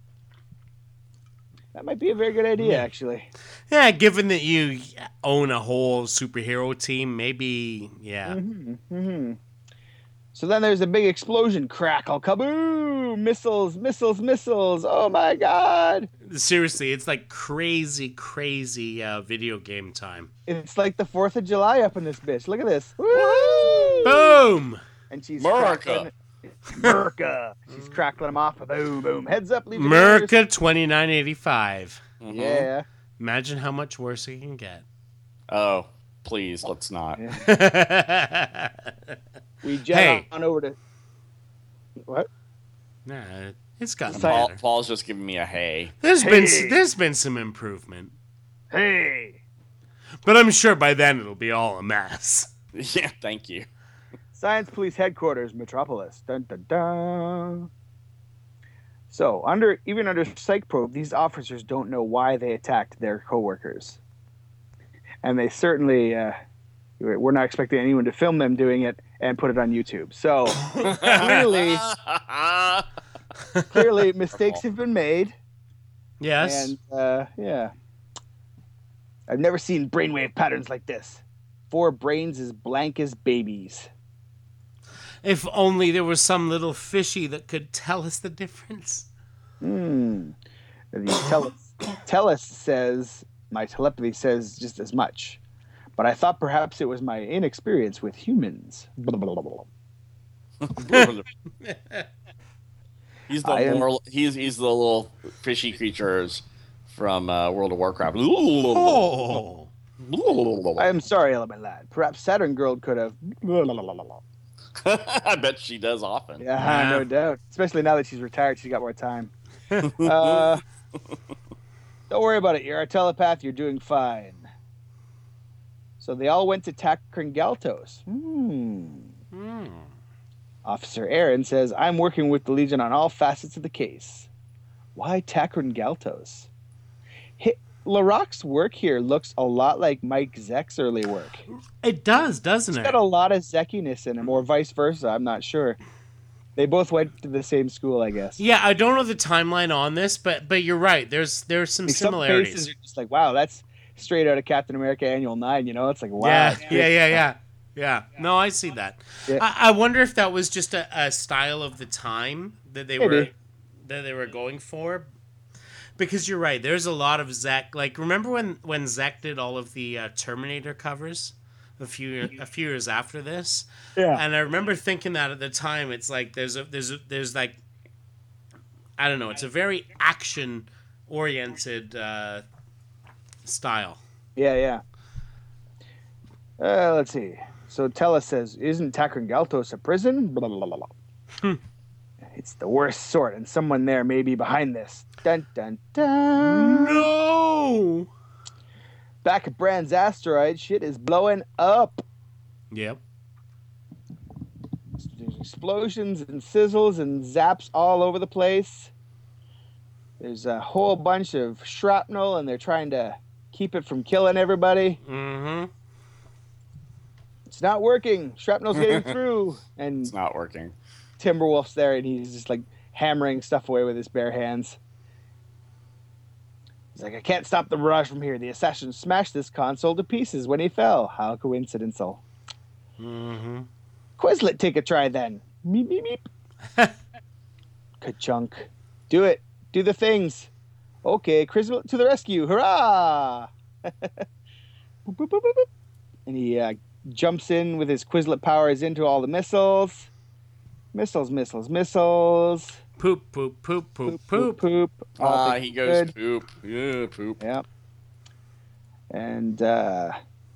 That might be a very good idea, actually.
Yeah, given that you own a whole superhero team, maybe, yeah.
Mm-hmm, mm-hmm. So then there's a big explosion, crackle, kaboom, missiles, missiles, missiles. Oh my God.
Seriously, it's like crazy, crazy uh, video game time.
It's like the fourth of July up in this bitch. Look at this. Woo!
Boom!
And she's
America.
crackling. America. She's crackling them off. Boom, boom. Heads up, Legionnaires.
America twenty-nine eighty-five.
Mhm.
Yeah.
Imagine how much worse it can get.
Oh, please, let's not.
We jet
Hey.
on over to. What?
Nah, it's gotten
Paul,
better.
Paul's just giving me a hey.
There's been
Hey.
there's been some improvement,
Hey.
but I'm sure by then it'll be all a mess.
Yeah, thank you.
Science Police Headquarters, Metropolis. Dun, dun, dun. So, under even under Psych Probe, these officers don't know why they attacked their coworkers, and they certainly uh, we're not expecting anyone to film them doing it and put it on YouTube. So clearly, clearly mistakes have been made,
Yes.
and uh, yeah, I've never seen brainwave patterns like this. Four brains as blank as babies.
If only there was some little fishy that could tell us the difference.
Hmm. The Tellus, Tellus says, my telepathy says just as much. But I thought perhaps it was my inexperience with humans. Blah, blah, blah, blah.
He's the
I am-
moral, he's he's the little fishy creatures from uh, World of Warcraft.
Oh.
I am sorry, Element Lad. Perhaps Saturn Girl could have. Blah, blah, blah, blah, blah.
I bet she does often.
Yeah,
Yeah.
no doubt. Especially now that she's retired, she's got more time. Uh, don't worry about it. You're a telepath. You're doing fine. So they all went to Takran Galtos. Hmm.
Hmm.
Officer Aaron says, I'm working with the Legion on all facets of the case. Why Takran Galtos? Hi- LaRock's work here looks a lot like Mike Zeck's early work.
It does, doesn't
He's
it?
got a lot of Zeckiness in him, or vice versa. I'm not sure. They both went to the same school, I guess.
Yeah, I don't know the timeline on this, but but you're right. There's there's some
Like, some
similarities.
faces are just like, wow, that's straight out of Captain America Annual nine, you know? It's like, wow.
Yeah,
it's
yeah,
great.
yeah, yeah, yeah. No, I see that.
Yeah.
I, I wonder if that was just a, a style of the time that they
Maybe.
were that they were going for. Because you're right. There's a lot of Zach. Like, remember when when Zach did all of the uh, Terminator covers a few a few years after this?
Yeah.
And I remember thinking that at the time, it's like there's a there's a, there's like I don't know. It's a very action oriented uh, style.
Yeah, yeah. Uh, let's see. So Tellus says, isn't Takran Galtos a prison? Blah, blah, blah, blah.
Hmm.
It's the worst sort, and someone there may be behind this. Dun, dun, dun.
No.
Back at Brand's asteroid, shit is blowing up.
Yep.
There's explosions and sizzles and zaps all over the place. There's a whole bunch of shrapnel, and they're trying to keep it from killing everybody.
Mm-hmm.
It's not working. Shrapnel's getting through. And
It's not working.
Timberwolf's there, and he's just like hammering stuff away with his bare hands. He's like, I can't stop the barrage from here. The assassin smashed this console to pieces when he fell. How coincidental.
Mm-hmm.
Quizlet, take a try then. Meep, meep, meep. Ka-chunk. Do it. Do the things. Okay, Quizlet to the rescue. Hurrah! boop, boop, boop, boop, boop. And he uh, jumps in with his Quizlet powers into all the missiles. Missiles, missiles, missiles.
Poop, poop, poop, poop,
Poop, poop,
poop.
poop. All
Ah,
things
he goes
good.
poop. Yeah, poop.
Yep. And uh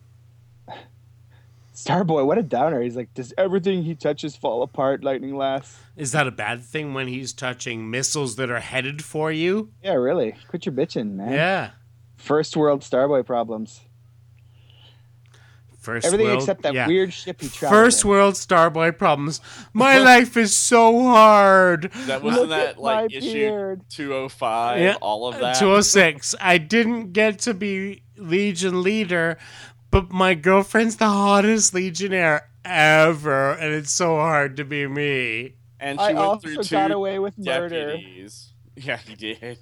Starboy, what a downer. He's like, does everything he touches fall apart, Lightning Lass?
Is that a bad thing when he's touching missiles that are headed for you?
Yeah, really. Quit your bitching, man.
Yeah.
First world Starboy problems.
First
Everything
world,
except that
yeah.
weird ship he traveled
First
in.
world Starboy problems. My life is so hard.
That wasn't
Look
that
at
like
my
issue
beard.
two oh five,
Yeah,
all of that.
two oh six. I didn't get to be Legion leader, but my girlfriend's the hottest Legionnaire ever, and it's so hard to be me.
And she
I
went
also
through two
got away with murder.
deputies. Yeah, he did.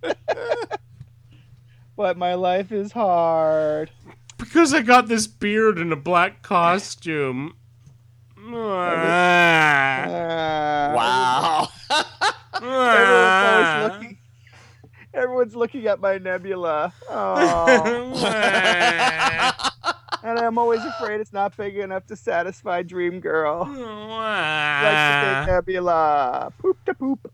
But my life is hard.
Because I got this beard and a black costume. Ah.
Uh,
Wow.
Everyone's always
Ah.
looking. Everyone's looking at my nebula. Oh. And I'm always afraid it's not big enough to satisfy Dream Girl. Like the big nebula. Poop to poop.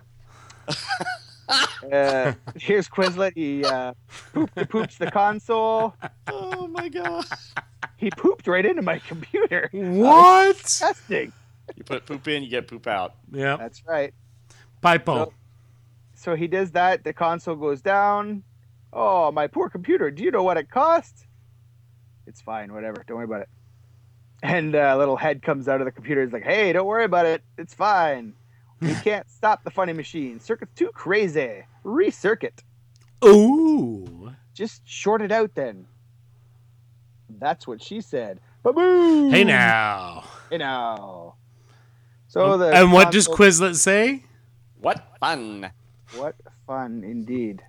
uh, here's Quizlet. He uh, poop to poops the console.
Oh my god.
He pooped right into my computer.
What?
Testing.
You put poop in, you get poop out.
Yeah.
That's right.
Pipo.
So, so he does that. The console goes down. Oh, my poor computer. Do you know what it cost? It's fine. Whatever. Don't worry about it. And a uh, little head comes out of the computer. He's like, hey, don't worry about it. It's fine. We can't stop the funny machine. Circuit's too crazy. Recircuit.
Ooh.
Just short it out then. That's what she said. Ba-boom!
Hey now.
Hey now. So the
and what does
console-
Quizlet say?
What fun.
What fun indeed.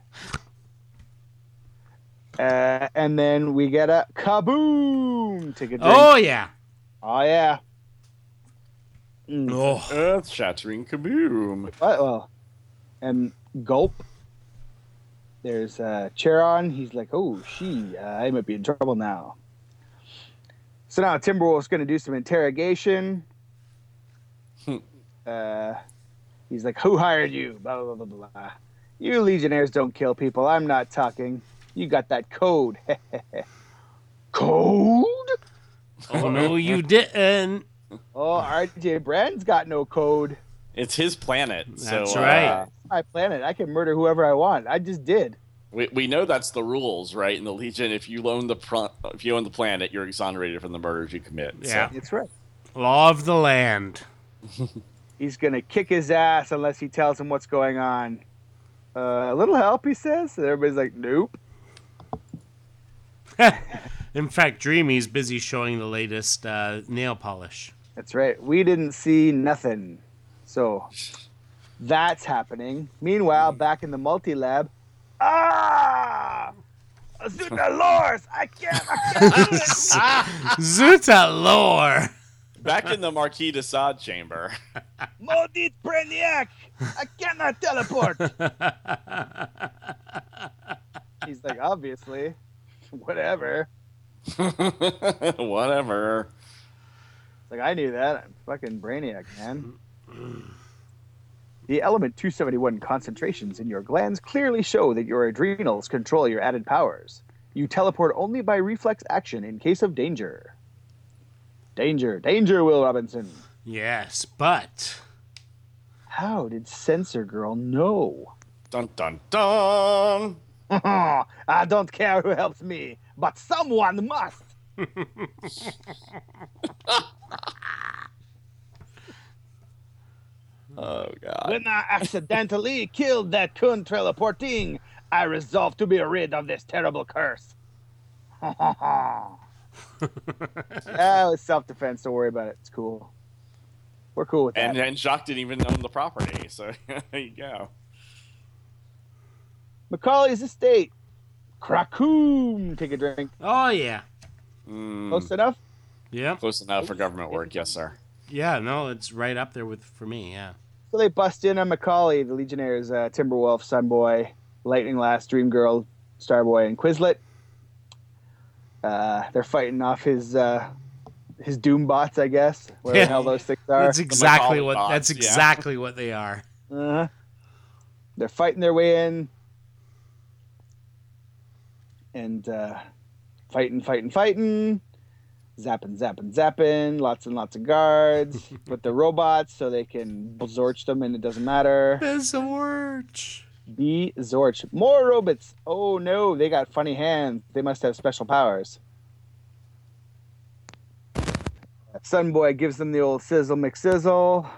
Uh, and then we get a kaboom! Take a drink.
Oh yeah.
Oh, yeah. Mm.
Oh.
Earth shattering kaboom.
What? Well, and gulp. There's uh, Charon. He's like, oh, she, uh, I might be in trouble now. So now Timberwolf's going to do some interrogation. uh, he's like, who hired you? Blah, blah, blah, blah, blah. You Legionnaires don't kill people. I'm not talking. You got that code. Code?
Oh no, you didn't.
Oh, R J Brand's got no code.
It's his planet.
That's
so,
right.
Uh,
My planet. I can murder whoever I want. I just did.
we we know that's the rules, right? In the Legion, if you own the pro- if you own the planet, you're exonerated from the murders you commit.
Yeah.
That's right.
Law of the land.
He's going to kick his ass unless he tells him what's going on. Uh, a little help, he says. And everybody's like, nope.
In fact, Dreamy's busy showing the latest uh, nail polish.
That's right. We didn't see nothing. So that's happening. Meanwhile, back in the multi-lab, ah! Zuta Lors! I can't, I can't do it!
Zuta lore.
Back in the Marquis de Sade chamber.
Maudit Brainiac! I cannot teleport! He's like, obviously. Whatever.
Whatever.
It's like, I knew that. I'm fucking Brainiac, man. The element two seventy-one concentrations in your glands clearly show that your adrenals control your added powers. You teleport only by reflex action in case of danger. Danger, danger, Will Robinson.
Yes, but
How did Sensor Girl know?
Dun dun dun.
I don't care who helps me, but someone must.
Oh god.
When I accidentally killed that cunt teleporting, I resolved to be rid of this terrible curse. Ah, it's self-defense. Don't worry about it. It's cool. We're cool with that.
And and Jacques didn't even own the property, so there you go.
Macaulay's estate. Krakoom. Take a drink.
Oh yeah,
Mm,
Close enough?
yeah,
close enough for government work, yes, sir.
yeah. No, it's right up there with for me. Yeah.
So they bust in on Macaulay, the Legionnaires, uh, Timberwolf, Sunboy, Lightning Lass, Dream Girl, Starboy, and Quizlet. Uh, they're fighting off his uh, his Doom bots, I guess. Whatever
Yeah.
the hell those things are.
That's exactly
Macaulay
what.
bots,
That's
yeah.
exactly what they are.
Uh-huh. They're fighting their way in. And uh, fighting, fighting, fighting. Zapping, zapping, zapping. Lots and lots of guards with the robots so they can Zorch them and it doesn't matter.
Bezorch.
Be Zorch. More robots. Oh no, they got funny hands. They must have special powers. Sunboy gives them the old sizzle McSizzle.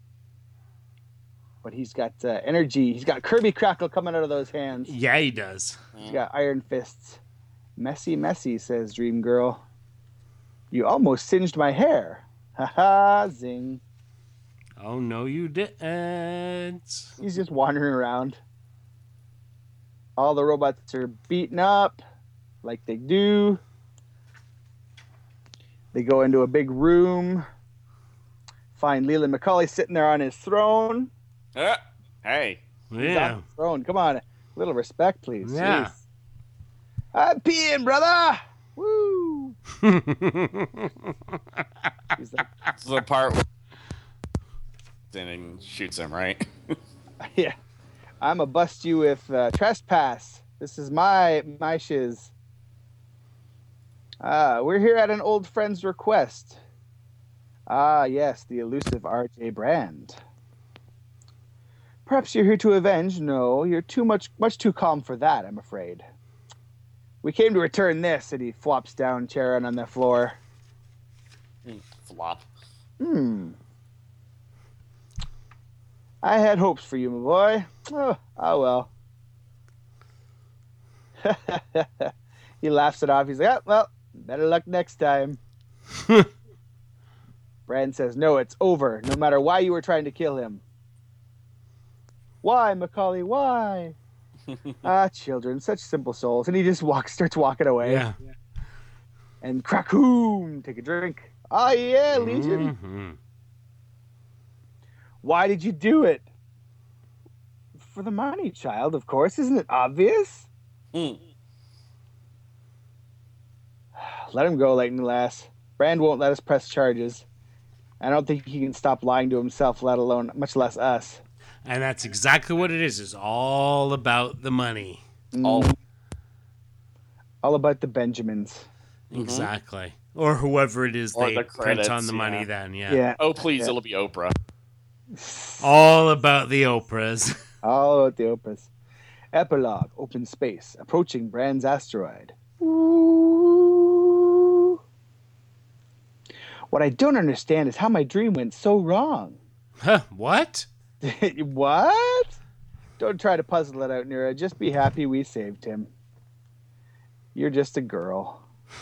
But he's got uh, energy. He's got Kirby Crackle coming out of those hands.
Yeah, he does.
He's got iron fists. Messy, messy, says Dream Girl. You almost singed my hair. Ha ha, zing.
Oh no, you didn't.
He's just wandering around. All the robots are beaten up like they do. They go into a big room. Find Leland Macaulay sitting there on his throne.
Uh, hey.
He's
Yeah.
on his throne. Come on. A little respect, please.
Yeah.
Jeez. I'm peeing, brother. Woo. He's like,
This is the part where and shoots him, right?
yeah. I'm a bust you with uh, trespass. This is my my shiz. Ah, we're here at an old friend's request. Ah, yes, the elusive R J Brand. Perhaps you're here to avenge. No, you're too much much too calm for that, I'm afraid. We came to return this, and he flops down, chair on the floor.
Flop.
Hmm. I had hopes for you, my boy. Oh, oh well. He laughs it off. He's like, oh, well, better luck next time. Brand says, no, it's over, no matter why you were trying to kill him. Why, Macaulay, why? Ah, children, such simple souls. And he just walks, starts walking away.
Yeah.
And Krakoom, take a drink. Ah, yeah, Legion.
Mhm.
Why did you do it? For the money, child, of course. Isn't it obvious?
Mm.
Let him go, Lightning Lass. Brand won't let us press charges. I don't think he can stop lying to himself, let alone, much less us.
And that's exactly what it is. It's all about the money.
All
Mm. All about the Benjamins.
Exactly. Or whoever it is
Or
they
the
print
credits,
on the money
yeah.
then, yeah.
Yeah.
Oh, please,
Yeah.
it'll be Oprah.
All about the Oprahs.
All about the Oprahs. Epilogue, open space, approaching Brand's asteroid. Ooh. What I don't understand is how my dream went so wrong.
Huh, what?
What? Don't try to puzzle it out, Nira. Just be happy we saved him. You're just a girl.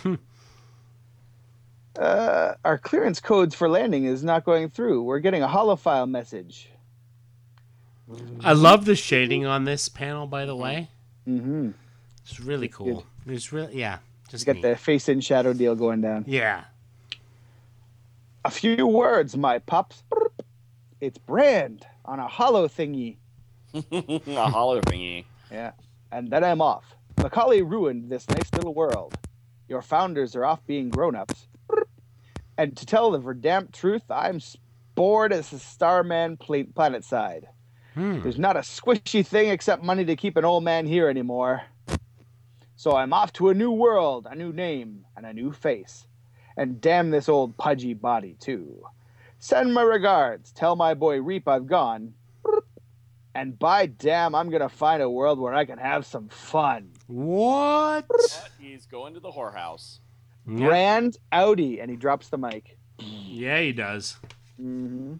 uh, our clearance codes for landing is not going through. We're getting a holofile message.
I love the shading on this panel, by the way.
Mm-hmm.
It's really cool. It's really, yeah. Just
Got
neat.
the face in shadow deal going down.
Yeah.
A few words, my pups. It's Brand on a hollow thingy.
A hollow thingy.
Yeah. And then I'm off. Macaulay ruined this nice little world. Your founders are off being grown-ups. And to tell the verdammt truth, I'm bored as the Starman pla- planet side.
Hmm.
There's not a squishy thing except money to keep an old man here anymore. So I'm off to a new world, a new name, and a new face. And damn this old pudgy body, too. Send my regards. Tell my boy Reap I've gone. And by damn, I'm going to find a world where I can have some fun.
What?
But he's going to the whorehouse.
Yeah.
Brand Audi. And he drops the mic.
Yeah, he does.
Mm-hmm.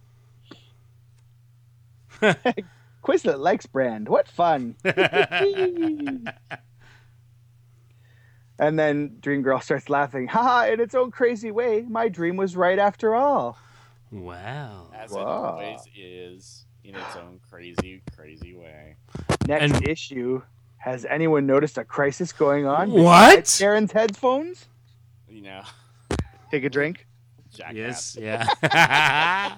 Quizlet likes Brand. What fun. And then Dream Girl starts laughing. Haha, in its own crazy way, my dream was right after all.
Wow.
As
Wow.
it always is, in its own crazy, crazy way.
Next
And-
issue. Has anyone noticed a crisis going on?
What?
besides Karen's headphones?
You know,
Take a drink.
Yes, yeah.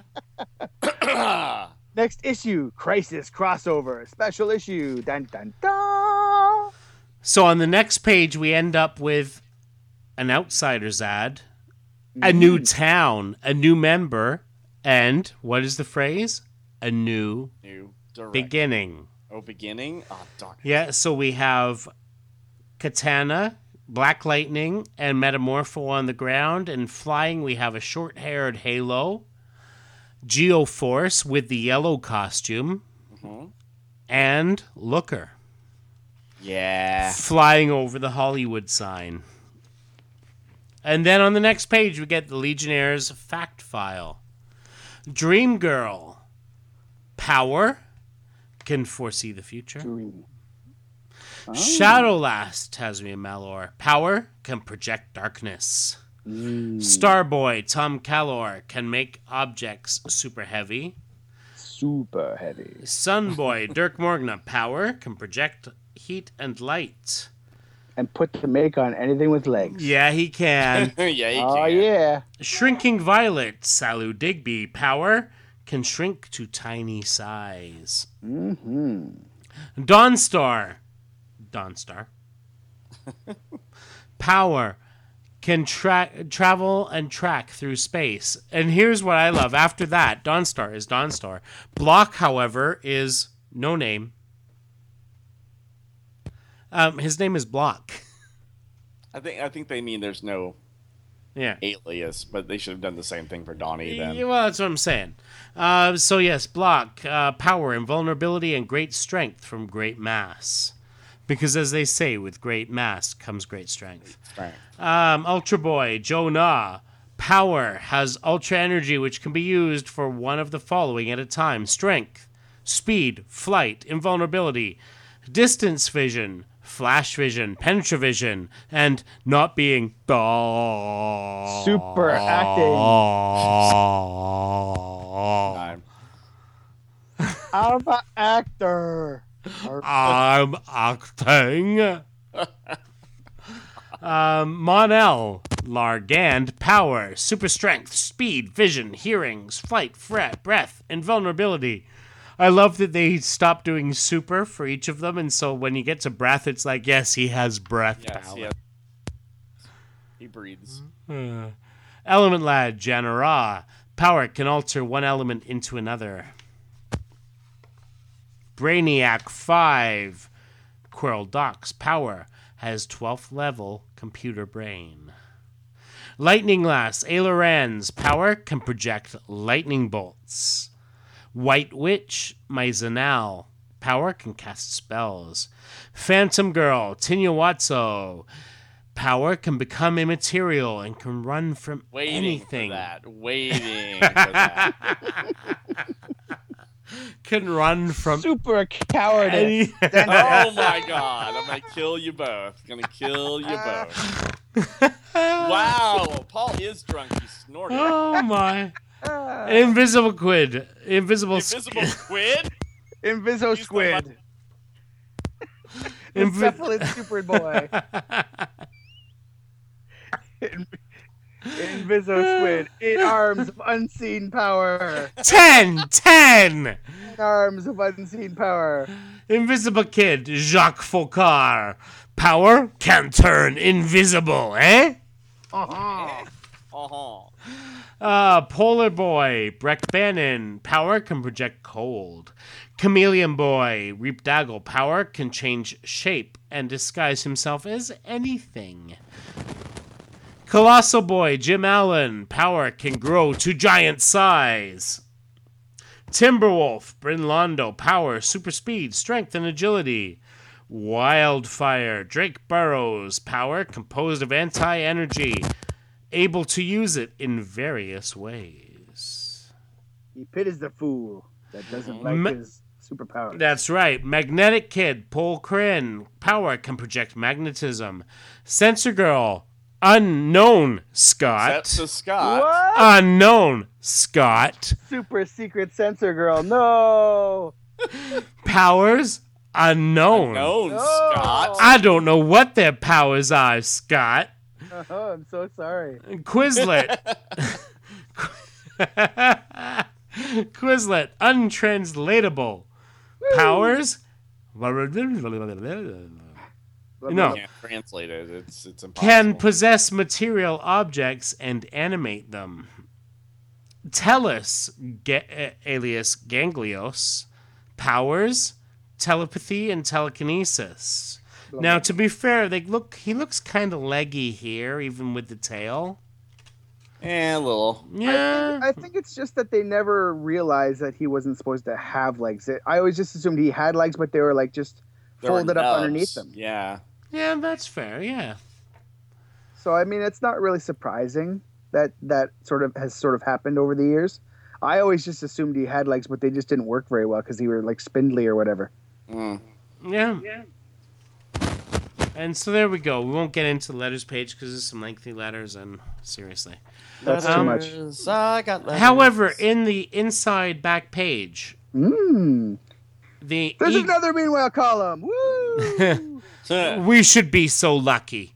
Next issue, Crisis Crossover, special issue. Dun dun dun.
So on the next page, we end up with an Outsiders ad, a new town, a new member, and what is the phrase? A new
New direct.
beginning.
Oh, beginning? Oh, dark.
Yeah, so we have Katana, Black Lightning, and Metamorpho on the ground, and flying we have a short-haired Halo, Geoforce with the yellow costume,
Mhm.
and Looker
Yeah.
flying over the Hollywood sign. And then on the next page, we get the Legionnaires fact file. Dream Girl, power, can foresee the future.
Dream. Oh.
Shadowlast, Tasmia Malor, power, can project darkness.
Mm,
Starboy, Tom Calor, can make objects super heavy.
super heavy.
Sunboy, Dirk Morgna, power, can project heat and light.
And put the make on anything with legs.
Yeah, he can.
yeah, you
Oh,
can.
yeah.
Shrinking Violet, Salu Digby, power, can shrink to tiny size.
Mm-hmm.
Dawnstar, Dawnstar, power, can tra- travel and track through space. And here's what I love. After that, Dawnstar is Dawnstar. Block, however, is no name. Um, his name is Block.
I think I think they mean there's no
Yeah.
alias, but they should have done the same thing for Donnie then.
Yeah, well, that's what I'm saying. Uh, so yes, Block, uh, power, invulnerability, and great strength from great mass. Because as they say, with great mass comes great strength.
Right.
Um, Ultra Boy, Joe Na, power, has ultra energy which can be used for one of the following at a time. Strength, speed, flight, invulnerability, distance vision, flash vision, penetravision, and not being
Super acting.
Time.
I'm an actor.
I'm acting. um, Monel, Largand, power, super strength, speed, vision, hearings, flight, fret, breath, invulnerability. I love that they stopped doing super for each of them, and so when you get to breath, it's like, yes, he has breath
Yes,
power.
he, has- he breathes.
Uh, Element Lad, Janara, power can alter one element into another. Brainiac five, Quirrell Docs, power, has twelfth level computer brain. Lightning Lass, Ailerans, power, can project lightning bolts. White Witch, Maizanal, power, can cast spells. Phantom Girl, Tinyawatso, power, can become immaterial and can run from
Waiting
anything.
for that. Waiting for that.
Can run from
Super cowardice.
any.
Oh my god, I'm gonna kill you both. Gonna kill you both. Wow, Paul is drunk. He's snorting.
Oh my. Invisible Quid. Invisible,
Invisible squid?
Inviso
He's
Squid.
Invi-
Cephalid Superboy. In- Inviso Squid. Eight arms of unseen power.
ten! ten!
Eight arms of unseen power.
Invisible Kid. Jacques Faucard. Power can turn invisible, eh?
Uh-huh.
Uh-huh.
Uh, Polar Boy, Breck Bannon, power can project cold. Chameleon Boy, Reap Daggle, power can change shape and disguise himself as anything. Colossal Boy, Jim Allen, power can grow to giant size. Timberwolf, Bryn Londo, power, super speed, strength, and agility. Wildfire, Drake Burrows, power composed of anti-energy, able to use it in various ways.
He pities the fool that doesn't like
Ma-
his superpower.
That's right. Magnetic Kid, Paul Crin, power can project magnetism. Sensor Girl, unknown Scott.
That's a Scott.
What?
Unknown Scott.
Super secret sensor girl. No.
Powers, unknown.
Known
No.
Scott.
I don't know what their powers are, Scott.
Oh, I'm so sorry.
Quizlet. Quizlet, untranslatable. Powers? No.
Can't translate it. It's it's impossible.
Can possess material objects and animate them. Tellus, ga- alias Ganglios. Powers, telepathy and telekinesis. Now, to be fair, they look. He looks kind of leggy here, even with the tail.
Eh, a little.
Yeah.
I think it's just that they never realized that he wasn't supposed to have legs. I always just assumed he had legs, but they were like just
There were
folded up
nubs.
underneath them.
Yeah.
Yeah, that's fair. Yeah.
So I mean, it's not really surprising that that sort of has sort of happened over the years. I always just assumed he had legs, but they just didn't work very well because he were like spindly or whatever.
Mm.
Yeah. Yeah. And so there we go. We won't get into the letters page because there's some lengthy letters, and seriously.
That's
Um,
too much.
Letters, I got letters.
However, in the inside back page,
Mmm.
the
There's
e-
another Meanwhile column. Woo!
we should be so lucky.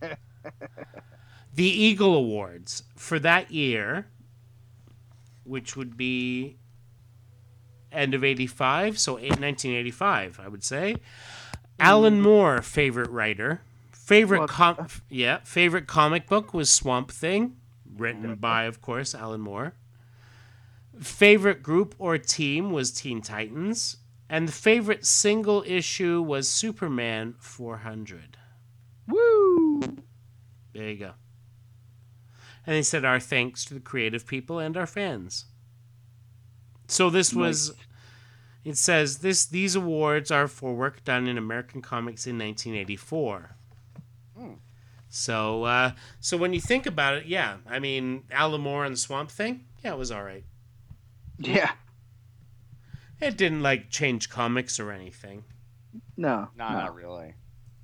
The Eagle Awards for that year, which would be end of eighty-five, so eight- nineteen eighty-five, I would say. Alan Moore, favorite writer. Favorite
What?
com- yeah, favorite comic book was Swamp Thing, written by, of course, Alan Moore. Favorite group or team was Teen Titans, and the favorite single issue was Superman four hundred.
Woo!
There you go. And they said our thanks to the creative people and our fans. So this was, it says this these awards are for work done in American comics in nineteen eighty-four.
Hmm.
So uh, so when you think about it, yeah, I mean Alan Moore and Swamp Thing, yeah, it was all right.
Yeah.
It didn't like change comics or anything.
No.
No,
no.
not really.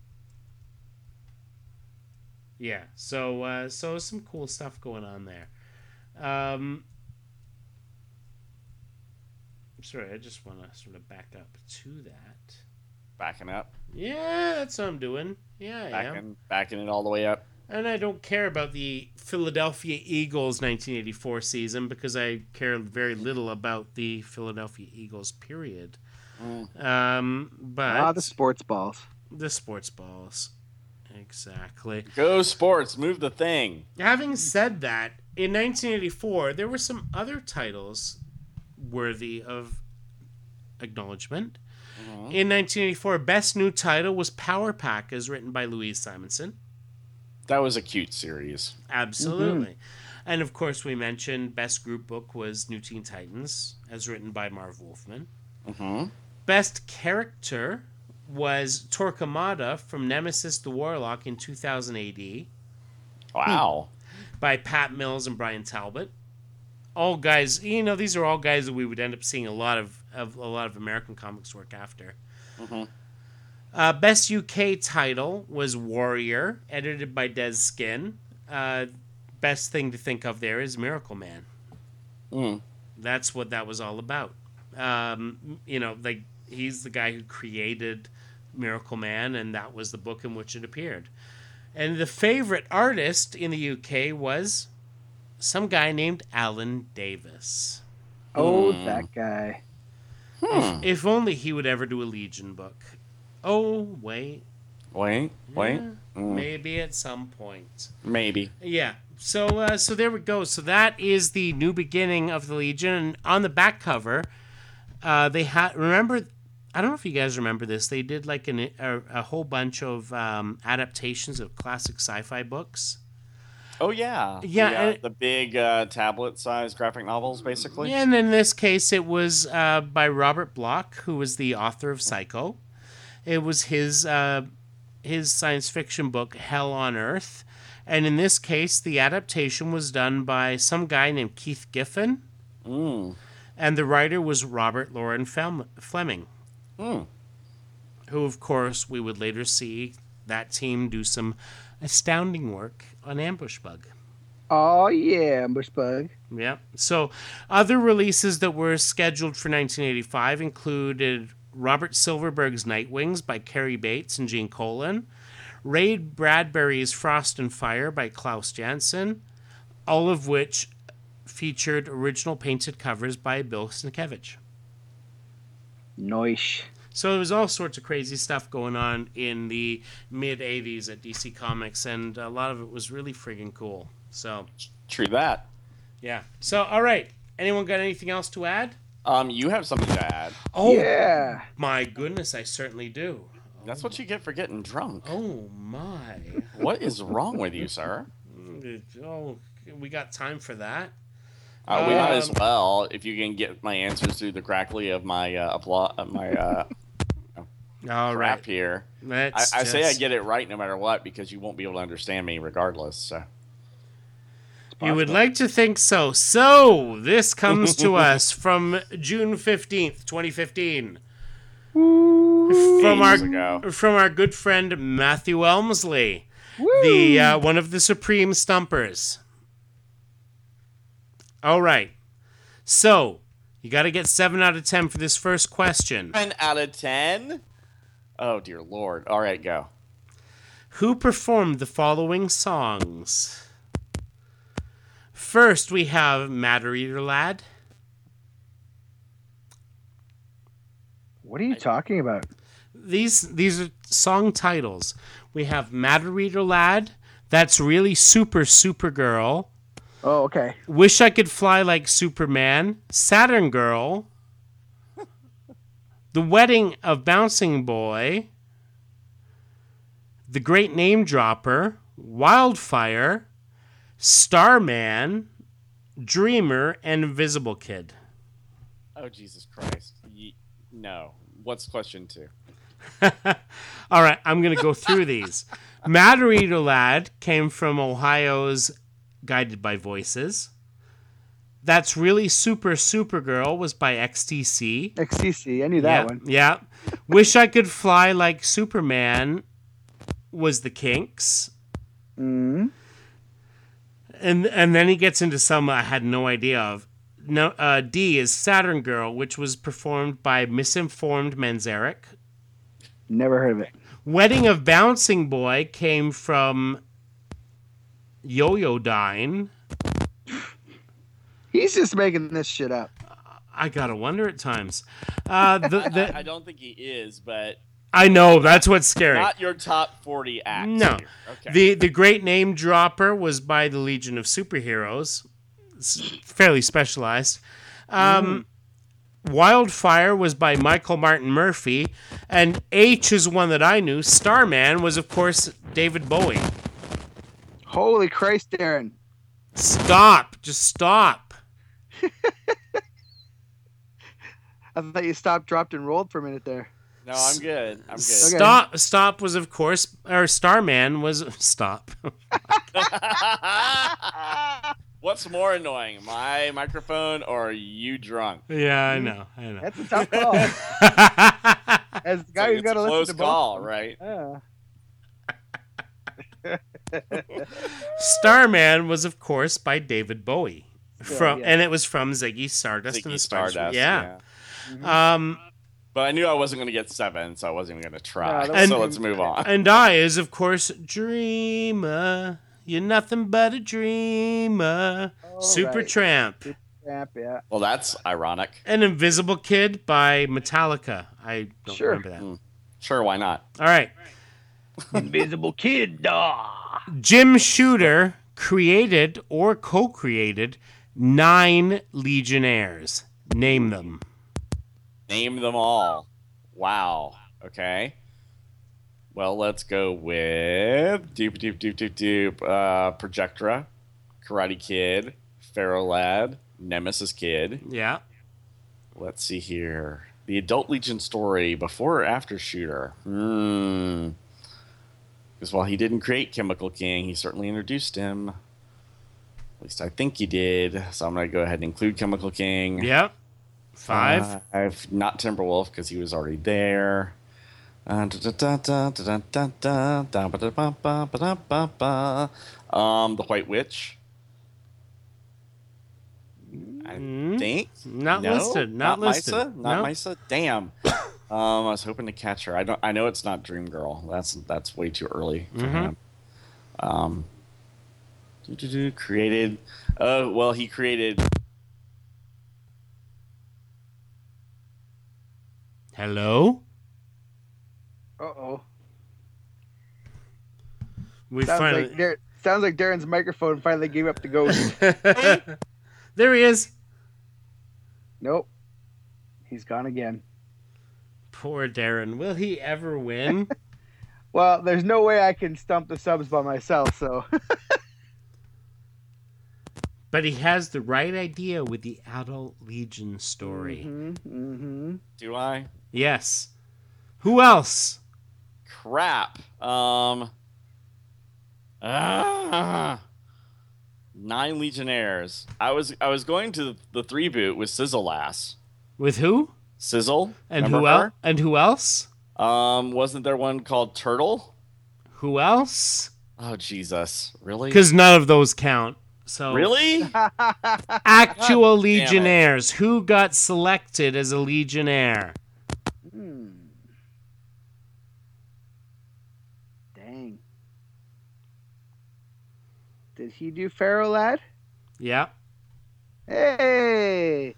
Yeah, so uh, so some cool stuff going on there. Um, sorry, I just want to sort of back up to that.
Backing up.
Yeah, that's what I'm doing. Yeah, I am.
Backing, backing it all the way up.
And I don't care about the Philadelphia Eagles nineteen eighty-four season because I care very little about the Philadelphia Eagles, period.
Mm.
Um, but
Ah, the sports balls.
the sports balls. Exactly.
Go sports. Move the thing.
Having said that, in nineteen eighty-four, there were some other titles worthy of acknowledgement.
Mhm.
In nineteen eighty-four, best new title was Power Pack, as written by Louise Simonson.
That was a cute series.
Absolutely. And of course, we mentioned best group book was New Teen Titans, as written by Marv Wolfman.
Mm-hmm.
Best character was Torquemada from Nemesis the Warlock in two thousand A D
Wow.
by Pat Mills and Brian Talbot. All guys, you know, these are all guys that we would end up seeing a lot of, of a lot of American comics work after.
Mm-hmm.
Uh, best U K title was Warrior, edited by Des Skin. Uh, best thing to think of there is Miracle Man.
Mm.
That's what that was all about. Um, you know, like he's the guy who created Miracle Man, and that was the book in which it appeared. And the favorite artist in the U K was some guy named Alan Davis.
Oh,
Hmm.
that guy.
Hmm.
If only he would ever do a Legion book. Oh, wait.
Wait. Wait.
Yeah,
Mm.
maybe at some point.
Maybe.
Yeah. So uh, so there we go. So that is the new beginning of the Legion. And on the back cover, uh, they had remember. I don't know if you guys remember this. They did like an, a, a whole bunch of um, adaptations of classic sci-fi books.
Oh yeah.
Yeah,
The, uh,
and-
the big uh, tablet-sized graphic novels, basically.
Yeah, and in this case, it was uh, by Robert Bloch, who was the author of Psycho. It was his uh, his science fiction book, Hell on Earth. And in this case, the adaptation was done by some guy named Keith Giffen.
Mm.
And the writer was Robert Loren Flem- Fleming,
Hmm.
who, of course, we would later see that team do some astounding work on Ambush Bug.
Oh, yeah, Ambush Bug.
Yeah. So, other releases that were scheduled for nineteen eighty-five included Robert Silverberg's Nightwings by Cary Bates and Gene Colan, Ray Bradbury's Frost and Fire by Klaus Janson, all of which featured original painted covers by Bill Sienkiewicz.
Nice.
So there was all sorts of crazy stuff going on in the mid-eighties at D C Comics, and a lot of it was really friggin' cool. So,
True that.
yeah. So, all right. Anyone got anything else to add?
Um, you have something to add.
Oh,
Yeah.
my goodness, I certainly do.
That's what you get for getting drunk.
Oh, my.
What is wrong with you, sir?
Oh, we got time for that.
Uh, we might as
Um,
well, if you can get my answers through the crackly of my uh, applause, uh, my uh,
All
crap
right.
here. I,
Let's
I say I
just-
get it right no matter what because you won't be able to understand me regardless. So.
You would like to think so. So, this comes to us from June fifteenth, twenty fifteen. From
Ages
our
ago.
from our good friend Matthew Elmsley,
Woo.
the uh, one of the Supreme Stumpers. All right. So, you got to get seven out of ten for this first question.
ten out of ten? Oh, dear Lord. All right, go.
Who performed the following songs? First, we have Matter Eater Lad.
What are you talking about?
These these are song titles. We have Matter Eater Lad. That's really super Supergirl.
Oh, okay.
Wish I Could Fly Like Superman. Saturn Girl. The Wedding of Bouncing Boy. The Great Name Dropper. Wildfire. Starman. Dreamer, and Invisible Kid.
Oh, Jesus Christ. Ye- no. What's question two?
All right, I'm going to go through these. Matter Eater Lad came from Ohio's Guided by Voices. That's Really Super Supergirl was by X T C.
X T C. I knew that
yeah,
one.
Yeah. Wish I Could Fly Like Superman was the Kinks.
Mm.
And and then he gets into some I had no idea of. No, uh, D is Saturn Girl, which was performed by Misinformed Manzarek.
Never heard of it.
Wedding of Bouncing Boy came from Yo-Yo Dine.
He's just making this shit up.
I gotta wonder at times. Uh, the, the,
I don't think he is, but
I know, that's what's scary.
not your top forty acts.
No.
here. Okay.
The the Great Name Dropper was by the Legion of Superheroes. It's fairly specialized. Um, Wildfire was by Michael Martin Murphy. And H is one that I knew. Starman was, of course, David Bowie.
Holy Christ, Darren.
Stop. Just stop.
I thought you stopped, dropped, and rolled for a minute there.
no, I'm good. I'm good.
Stop. Stop was, of course, or Starman was, stop.
What's more annoying, my microphone or you drunk?
Yeah, I know. I know.
That's a tough call. As the guy
It's
who's got to
a
listen
close
to both.
call, right?
Yeah.
Starman was, of course, by David Bowie. From
yeah.
and it was from Ziggy Stardust and
Ziggy
the Spice
Stardust.
Yeah.
yeah.
Um,
But I knew I wasn't going to get seven, so I wasn't even going to try.
No,
that
so
was-
let's move on.
and I is, of course, Dreamer. You're nothing but a dreamer.
All
Super
right.
Tramp.
Yep, yeah.
Well, that's ironic.
An Invisible Kid by Metallica. I don't
Sure.
remember that.
Sure, why not?
All right.
Invisible Kid. Ah.
Jim Shooter created or co-created nine Legionnaires. Name them.
Name them all. Wow. Okay. Well, let's go with Doop Doop Doop Doop Doop. Uh, Projectra, Karate Kid, Pharaoh Lad, Nemesis Kid.
Yeah.
Let's see here. The Adult Legion story before or after Shooter? Hmm. Because while he didn't create Chemical King, he certainly introduced him. At least I think he did. So I'm going to go ahead and include Chemical King.
Yep. Five.
Five. Not Timberwolf because he was already there. Uh, da, da, da, da, da, da, da, ba, da, ba, ba, ba, da, ba, ba. Um, the White Witch. I
Mm,
think
not
No?
listed. Not, listed.
Misa. Not
No.
Misa. Damn. um, I was hoping to catch her. I don't. I know it's not Dream Girl. That's that's way too early for
Mhm.
him. Um, doo-doo-doo, created. Oh well, he created.
Hello.
Uh oh.
We
Sounds
finally.
like Dar- sounds like Darren's microphone finally gave up the ghost.
There he is.
Nope. He's gone again.
Poor Darren. Will he ever win?
Well, there's no way I can stump the subs by myself, so
But he has the right idea with the Adult Legion story.
hmm hmm
Do I?
Yes. Who else?
Crap. Um. Ah. Nine Legionnaires. I was I was going to the three boot with Sizzle Lass.
With who?
Sizzle.
And
remember
who else? And who else?
her? Um, wasn't there one called Turtle?
Who else?
Oh Jesus! Really?
Because none of those count. So
Really?
actual
God damn it.
Legionnaires. Who got selected as a Legionnaire?
Hmm. Dang. Did he do Pharaoh Lad?
Yeah.
Hey!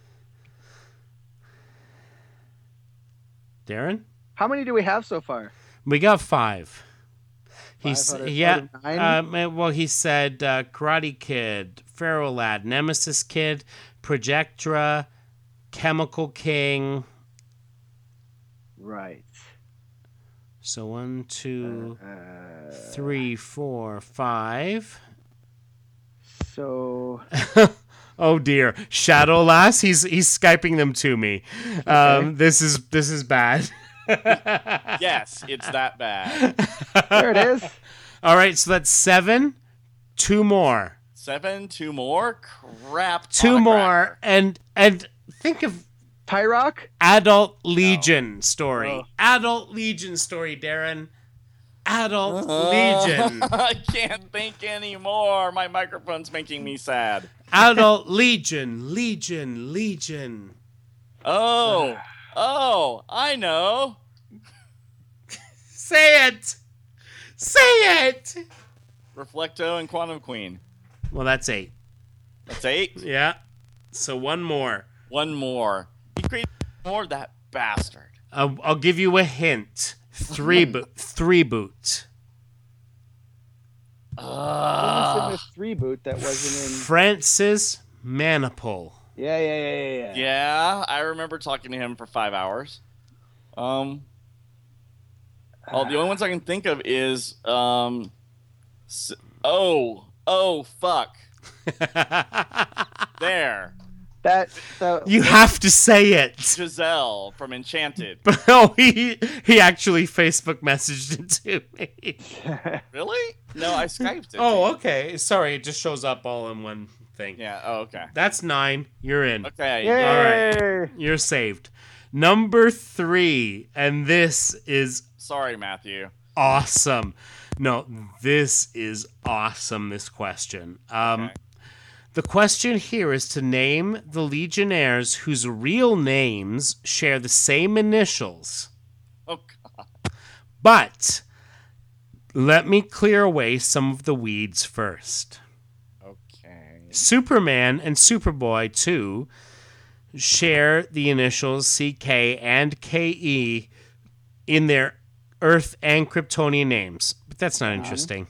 Darren?
How many do we have so far?
We got five.
Five
He's
out of-
yeah.
out of nine?
Uh, well, he said uh, Karate Kid, Pharaoh Lad, Nemesis Kid, Projectra, Chemical King.
Right.
So one, two,
Uh,
three, four, five.
So
Oh dear, Shadow Lass. He's he's skyping them to me. Um, this is this is bad.
Yes, it's that bad.
there it is.
All right, so that's seven. Two more.
Seven, two more. Crap.
Two
on a
more,
cracker.
and and think of
Tyrock?
Adult Legion story.
Oh.
Adult Legion story, Darren. Adult
Uh,
Legion.
I can't think anymore. My microphone's making me sad.
Adult Legion. Legion. Legion.
Oh, oh, I know.
Say it. Say it.
Reflecto and Quantum Queen.
Well, that's eight.
That's eight.
Yeah. So one more.
One more. He created more of that bastard.
I'll, I'll give you a hint. Three boot. Three boot.
What was in this three boot that wasn't in?
Francis Manipul.
Yeah, yeah, yeah, yeah, yeah.
Yeah, I remember talking to him for five hours. Um, oh, the only ones I can think of is um, s- oh, oh, fuck. There,
That, that
You have to say it.
Giselle from Enchanted.
Oh, he he actually Facebook messaged it to me.
Really? No, I skyped it.
Oh, okay. Sorry, it just shows up all in one thing.
Yeah. Oh, okay.
That's nine. You're in.
Okay.
Yay!
All right. You're saved. Number three, and this is
Sorry, Matthew.
awesome. No, this is awesome, this question. Um,
Okay.
The question here is to name the Legionnaires whose real names share the same initials.
Oh, God.
But let me clear away some of the weeds first.
Okay.
Superman and Superboy, too, share the initials C K and K E in their Earth and Kryptonian names. But that's not interesting.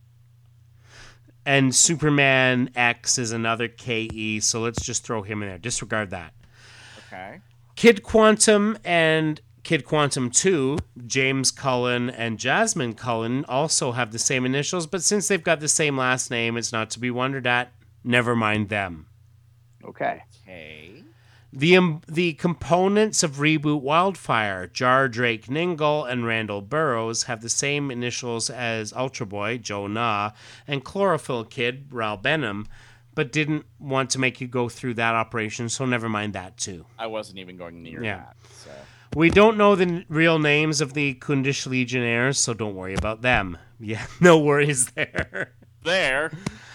And Superman X is another K E, so let's just throw him in there. Disregard that.
Okay.
Kid Quantum and Kid Quantum two, James Cullen and Jasmine Cullen, also have the same initials, but since they've got the same last name, it's not to be wondered at. Never mind them.
Okay.
Okay.
The um, the components of Reboot Wildfire, Jar Drake Ningle and Randall Burrows, have the same initials as Ultra Boy, Joe Na, and Chlorophyll Kid, Ral Benham, but didn't want to make you go through that operation, so never mind that too.
I wasn't even going near
Yeah.
that. So.
We don't know the n- real names of the Kundish Legionnaires, so don't worry about them. Yeah, no worries there.
There.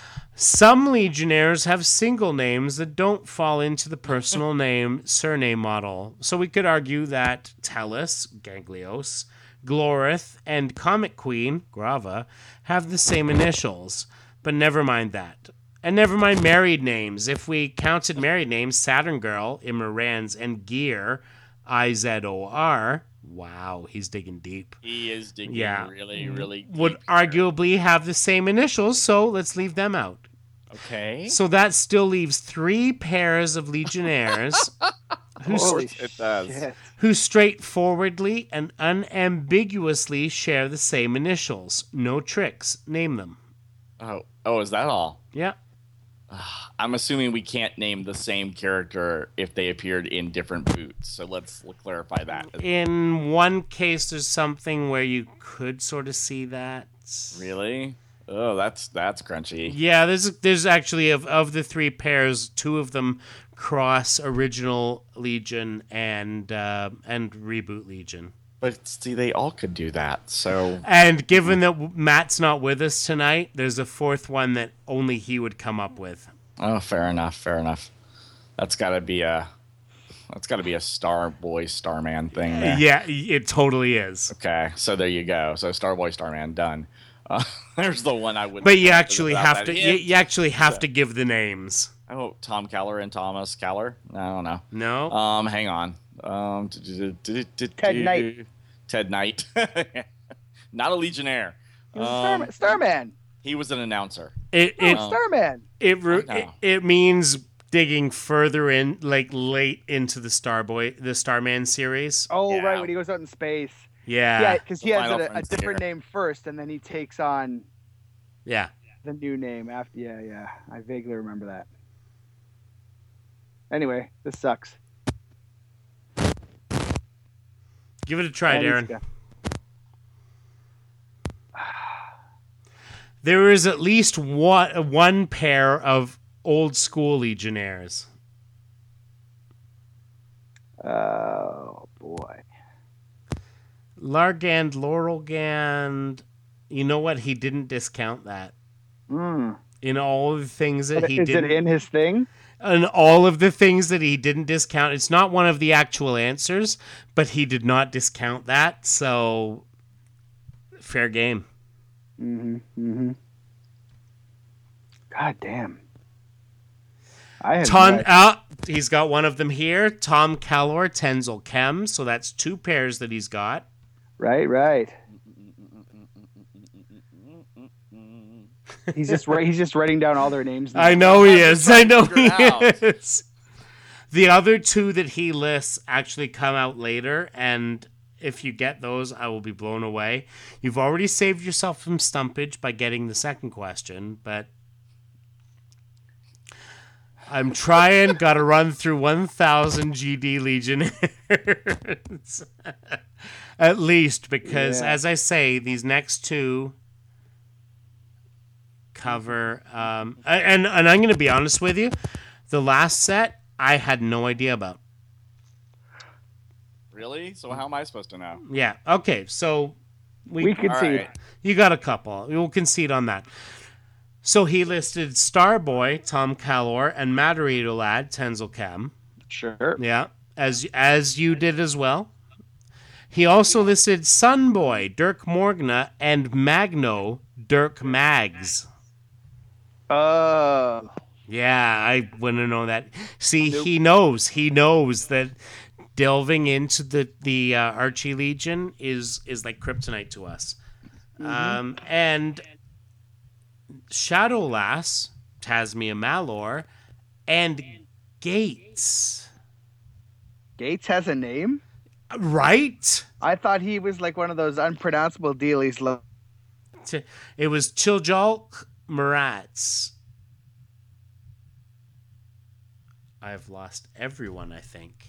Some Legionnaires have single names that don't fall into the personal name surname model. So we could argue that Tellus, Ganglios, Glorith, and Comet Queen, Grava, have the same initials. But never mind that. And never mind married names. If we counted married names, Saturn Girl, Immerans, and Gear, I Z O R, wow, he's digging deep,
He is digging
Yeah.
really, really deep
would
here.
arguably have the same initials, so let's leave them out.
Okay.
So that still leaves three pairs of Legionnaires who,
Holy
it does.
shit.
who straightforwardly and unambiguously share the same initials. No tricks. Name them.
Oh, oh, is that all?
Yeah.
I'm assuming we can't name the same character if they appeared in different boots. So let's l- clarify that.
In one case, there's something where you could sort of see that.
Really? Oh, that's that's crunchy.
Yeah, there's there's actually of of the three pairs, two of them cross original Legion and uh, and reboot Legion.
But see, they all could do that. So
And given that Matt's not with us tonight, there's a fourth one that only he would come up with.
oh, fair enough, fair enough. That's got to be a that's got to be a Star Boy Starman thing. There.
Yeah, it totally is.
Okay, so there you go. So Starboy Starman done. Uh, there's the one I would.
But you actually have to you,
Hint.
you actually have to give the names.
Oh, Tom Keller and Thomas Keller. I don't know.
No?
Um, hang on. Um,
Ted Knight.
Ted Knight. Not a Legionnaire.
He was a
Um,
Starman. Starman.
he was an announcer.
It
No,
it
Oh.
Starman.
it, ru-
I
it
know.
it means digging further in, like late into the Starboy the Starman series.
Oh,
Yeah.
right, when he goes out in space.
Yeah.
Yeah, because he
The
has
Final
a, a
Frontier.
different name first, and then he takes on
Yeah.
the new name after. Yeah, yeah. I vaguely remember that. Anyway, this sucks.
Give it a try,
And he's
Darren.
got-
There is at least one one pair of old school Legionnaires.
Oh boy.
Largand, Laurelgand. You know what? He didn't discount that.
Mm.
In all of the things that he
Is
didn't
it in his thing?
and all of the things that he didn't discount. It's not one of the actual answers, but he did not discount that, so fair game.
Mm-hmm. Mm-hmm. God damn. I have
Ton,
no idea.
uh, he's got one of them here. Tom Calor, Tenzel Chem, so that's two pairs that he's got.
Right, right. He's just wri- he's just writing down all their names. now.
I know he
I'm
is.
trying
I
to
know
figure
he
it out.
is. The other two that he lists actually come out later, and if you get those, I will be blown away. You've already saved yourself some stumpage by getting the second question, but I'm trying. Got to run through one thousand G D Legionnaires. At least, because,
Yeah.
as I say, these next two cover... Um, and, and I'm going to be honest with you. The last set, I had no idea about.
Really? So how am I supposed to know?
Yeah. Okay. So we,
We concede.
All right.
you got a couple. We will concede on that. So he listed Starboy, Tom Calor, and Matarito Lad, Tenzel Chem.
Sure.
Yeah, as as you did as well. He also listed Sunboy, Dirk Morgna, and Magno, Dirk Mags.
Uh,
Yeah, I wouldn't have known that. See,
Nope.
he knows. He knows that delving into the the uh, Archie Legion is is like kryptonite to us. Um, and Shadow Lass, Tasmia Malor, and Gates.
Gates has a name?
Right?
I thought he was like one of those unpronounceable dealies. Lo-
T- It was Chiljalk Marats. I've lost everyone, I think.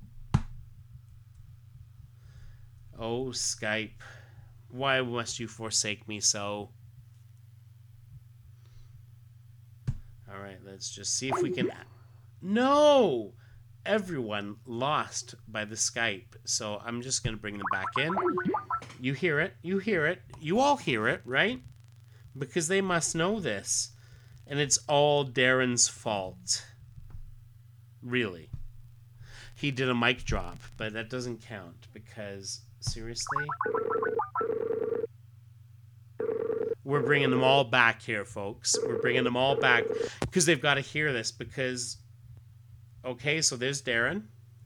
Oh, Skype. Why must you forsake me so? All All right, let's just see if we can. No! Everyone lost by the Skype. So I'm just going to bring them back in. You hear it. You hear it. You all hear it, right? Because they must know this. And it's all Darren's fault. Really. He did a mic drop, but that doesn't count because, seriously? We're bringing them all back here, folks. We're bringing them all back because they've got to hear this because... Okay, so there's Darren.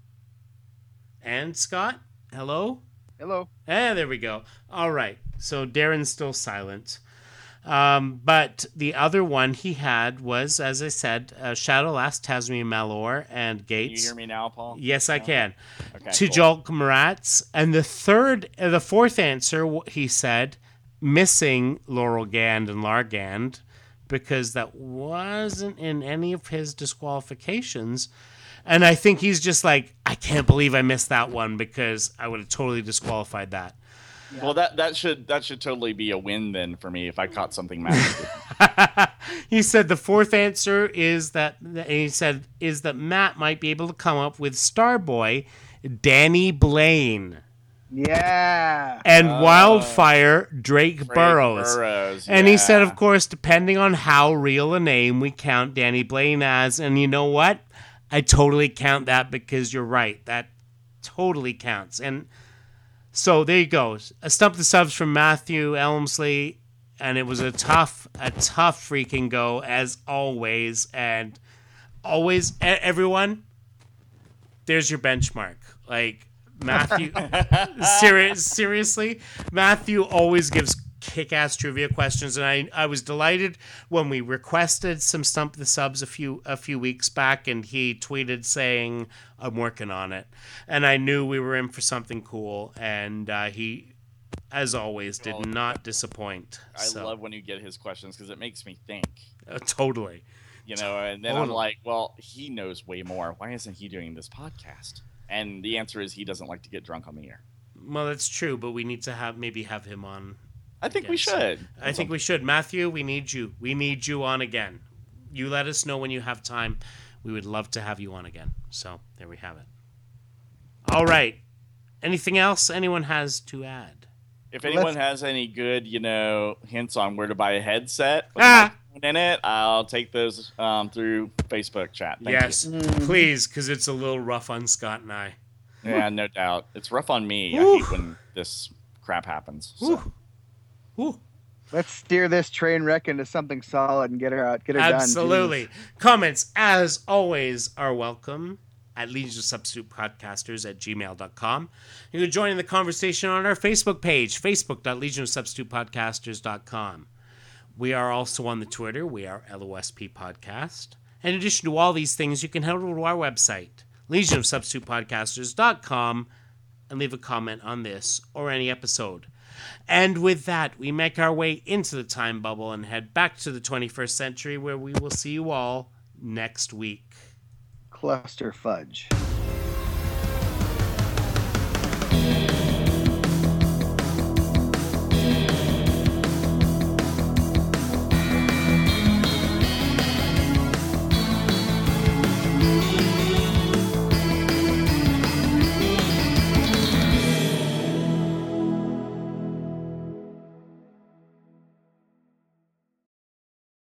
And Scott. Hello?
Hello.
Eh, there we go. All right. So Darren's still silent. Um, but the other one he had was, as I said, uh, Shadowlast, Tasmanian Malor, and Gates.
Can you hear me now, Paul?
Yes, I can.
Okay,
Tujolk Marats. And the third, uh, the fourth answer, he said, missing Laurel Gand and Largand, because that wasn't in any of his disqualifications. And I think he's just like, I can't believe I missed that one because I would have totally disqualified that.
Yeah. Well, that that should that should totally be a win then for me if I caught something magical.
He said the fourth answer is that he said is that Matt might be able to come up with Starboy, Danny Blaine.
Yeah.
And
uh,
Wildfire, Drake,
Drake
Burrows.
Burrows
And
yeah.
he said, of course, depending on how real a name we count Danny Blaine as. And you know what? I totally count that because you're right. That totally counts. And so there you go. A stump the subs from Matthew Elmsley. And it was a tough, a tough freaking go as always. And always, everyone, there's your benchmark. Like, Matthew, seri- seriously, Matthew always gives kick-ass trivia questions, and I, I was delighted when we requested some Stump the Subs a few a few weeks back, and he tweeted saying, I'm working on it. And I knew we were in for something cool, and uh, he, as always, did well, not disappoint.
I
so.
love when you get his questions because it makes me think.
Uh, totally.
You know, and then
totally.
I'm like, well, he knows way more. Why isn't he doing this podcast? And the answer is he doesn't like to get drunk on the air.
Well, that's true, but we need to have maybe have him on.
I think
again.
we should.
I think we should. Matthew, we need you. We need you on again. You let us know when you have time. We would love to have you on again. So there we have it. All right. Anything else anyone has to add?
If anyone Let's... has any good, you know, hints on where to buy a headset with
ah!
in it, I'll take those um, through Facebook chat. Thank
yes,
you.
Please, because it's a little rough on Scott and I.
Yeah, no doubt. It's rough on me. Woo. I hate when this crap happens. So.
Woo. Woo.
Let's steer this train wreck into something solid and get her out. Get her
Absolutely.
done. Absolutely.
Comments, as always, are welcome at Legion of Substitute Podcasters at gmail dot com. You can join in the conversation on our Facebook page, facebook dot legion of substitute podcasters dot com. We are also on the Twitter. We are L O S P Podcast. In addition to all these things, you can head over to our website, legion of substitute podcasters dot com, and leave a comment on this or any episode. And with that, we make our way into the time bubble and head back to the twenty-first century, where we will see you all next week.
Cluster fudge.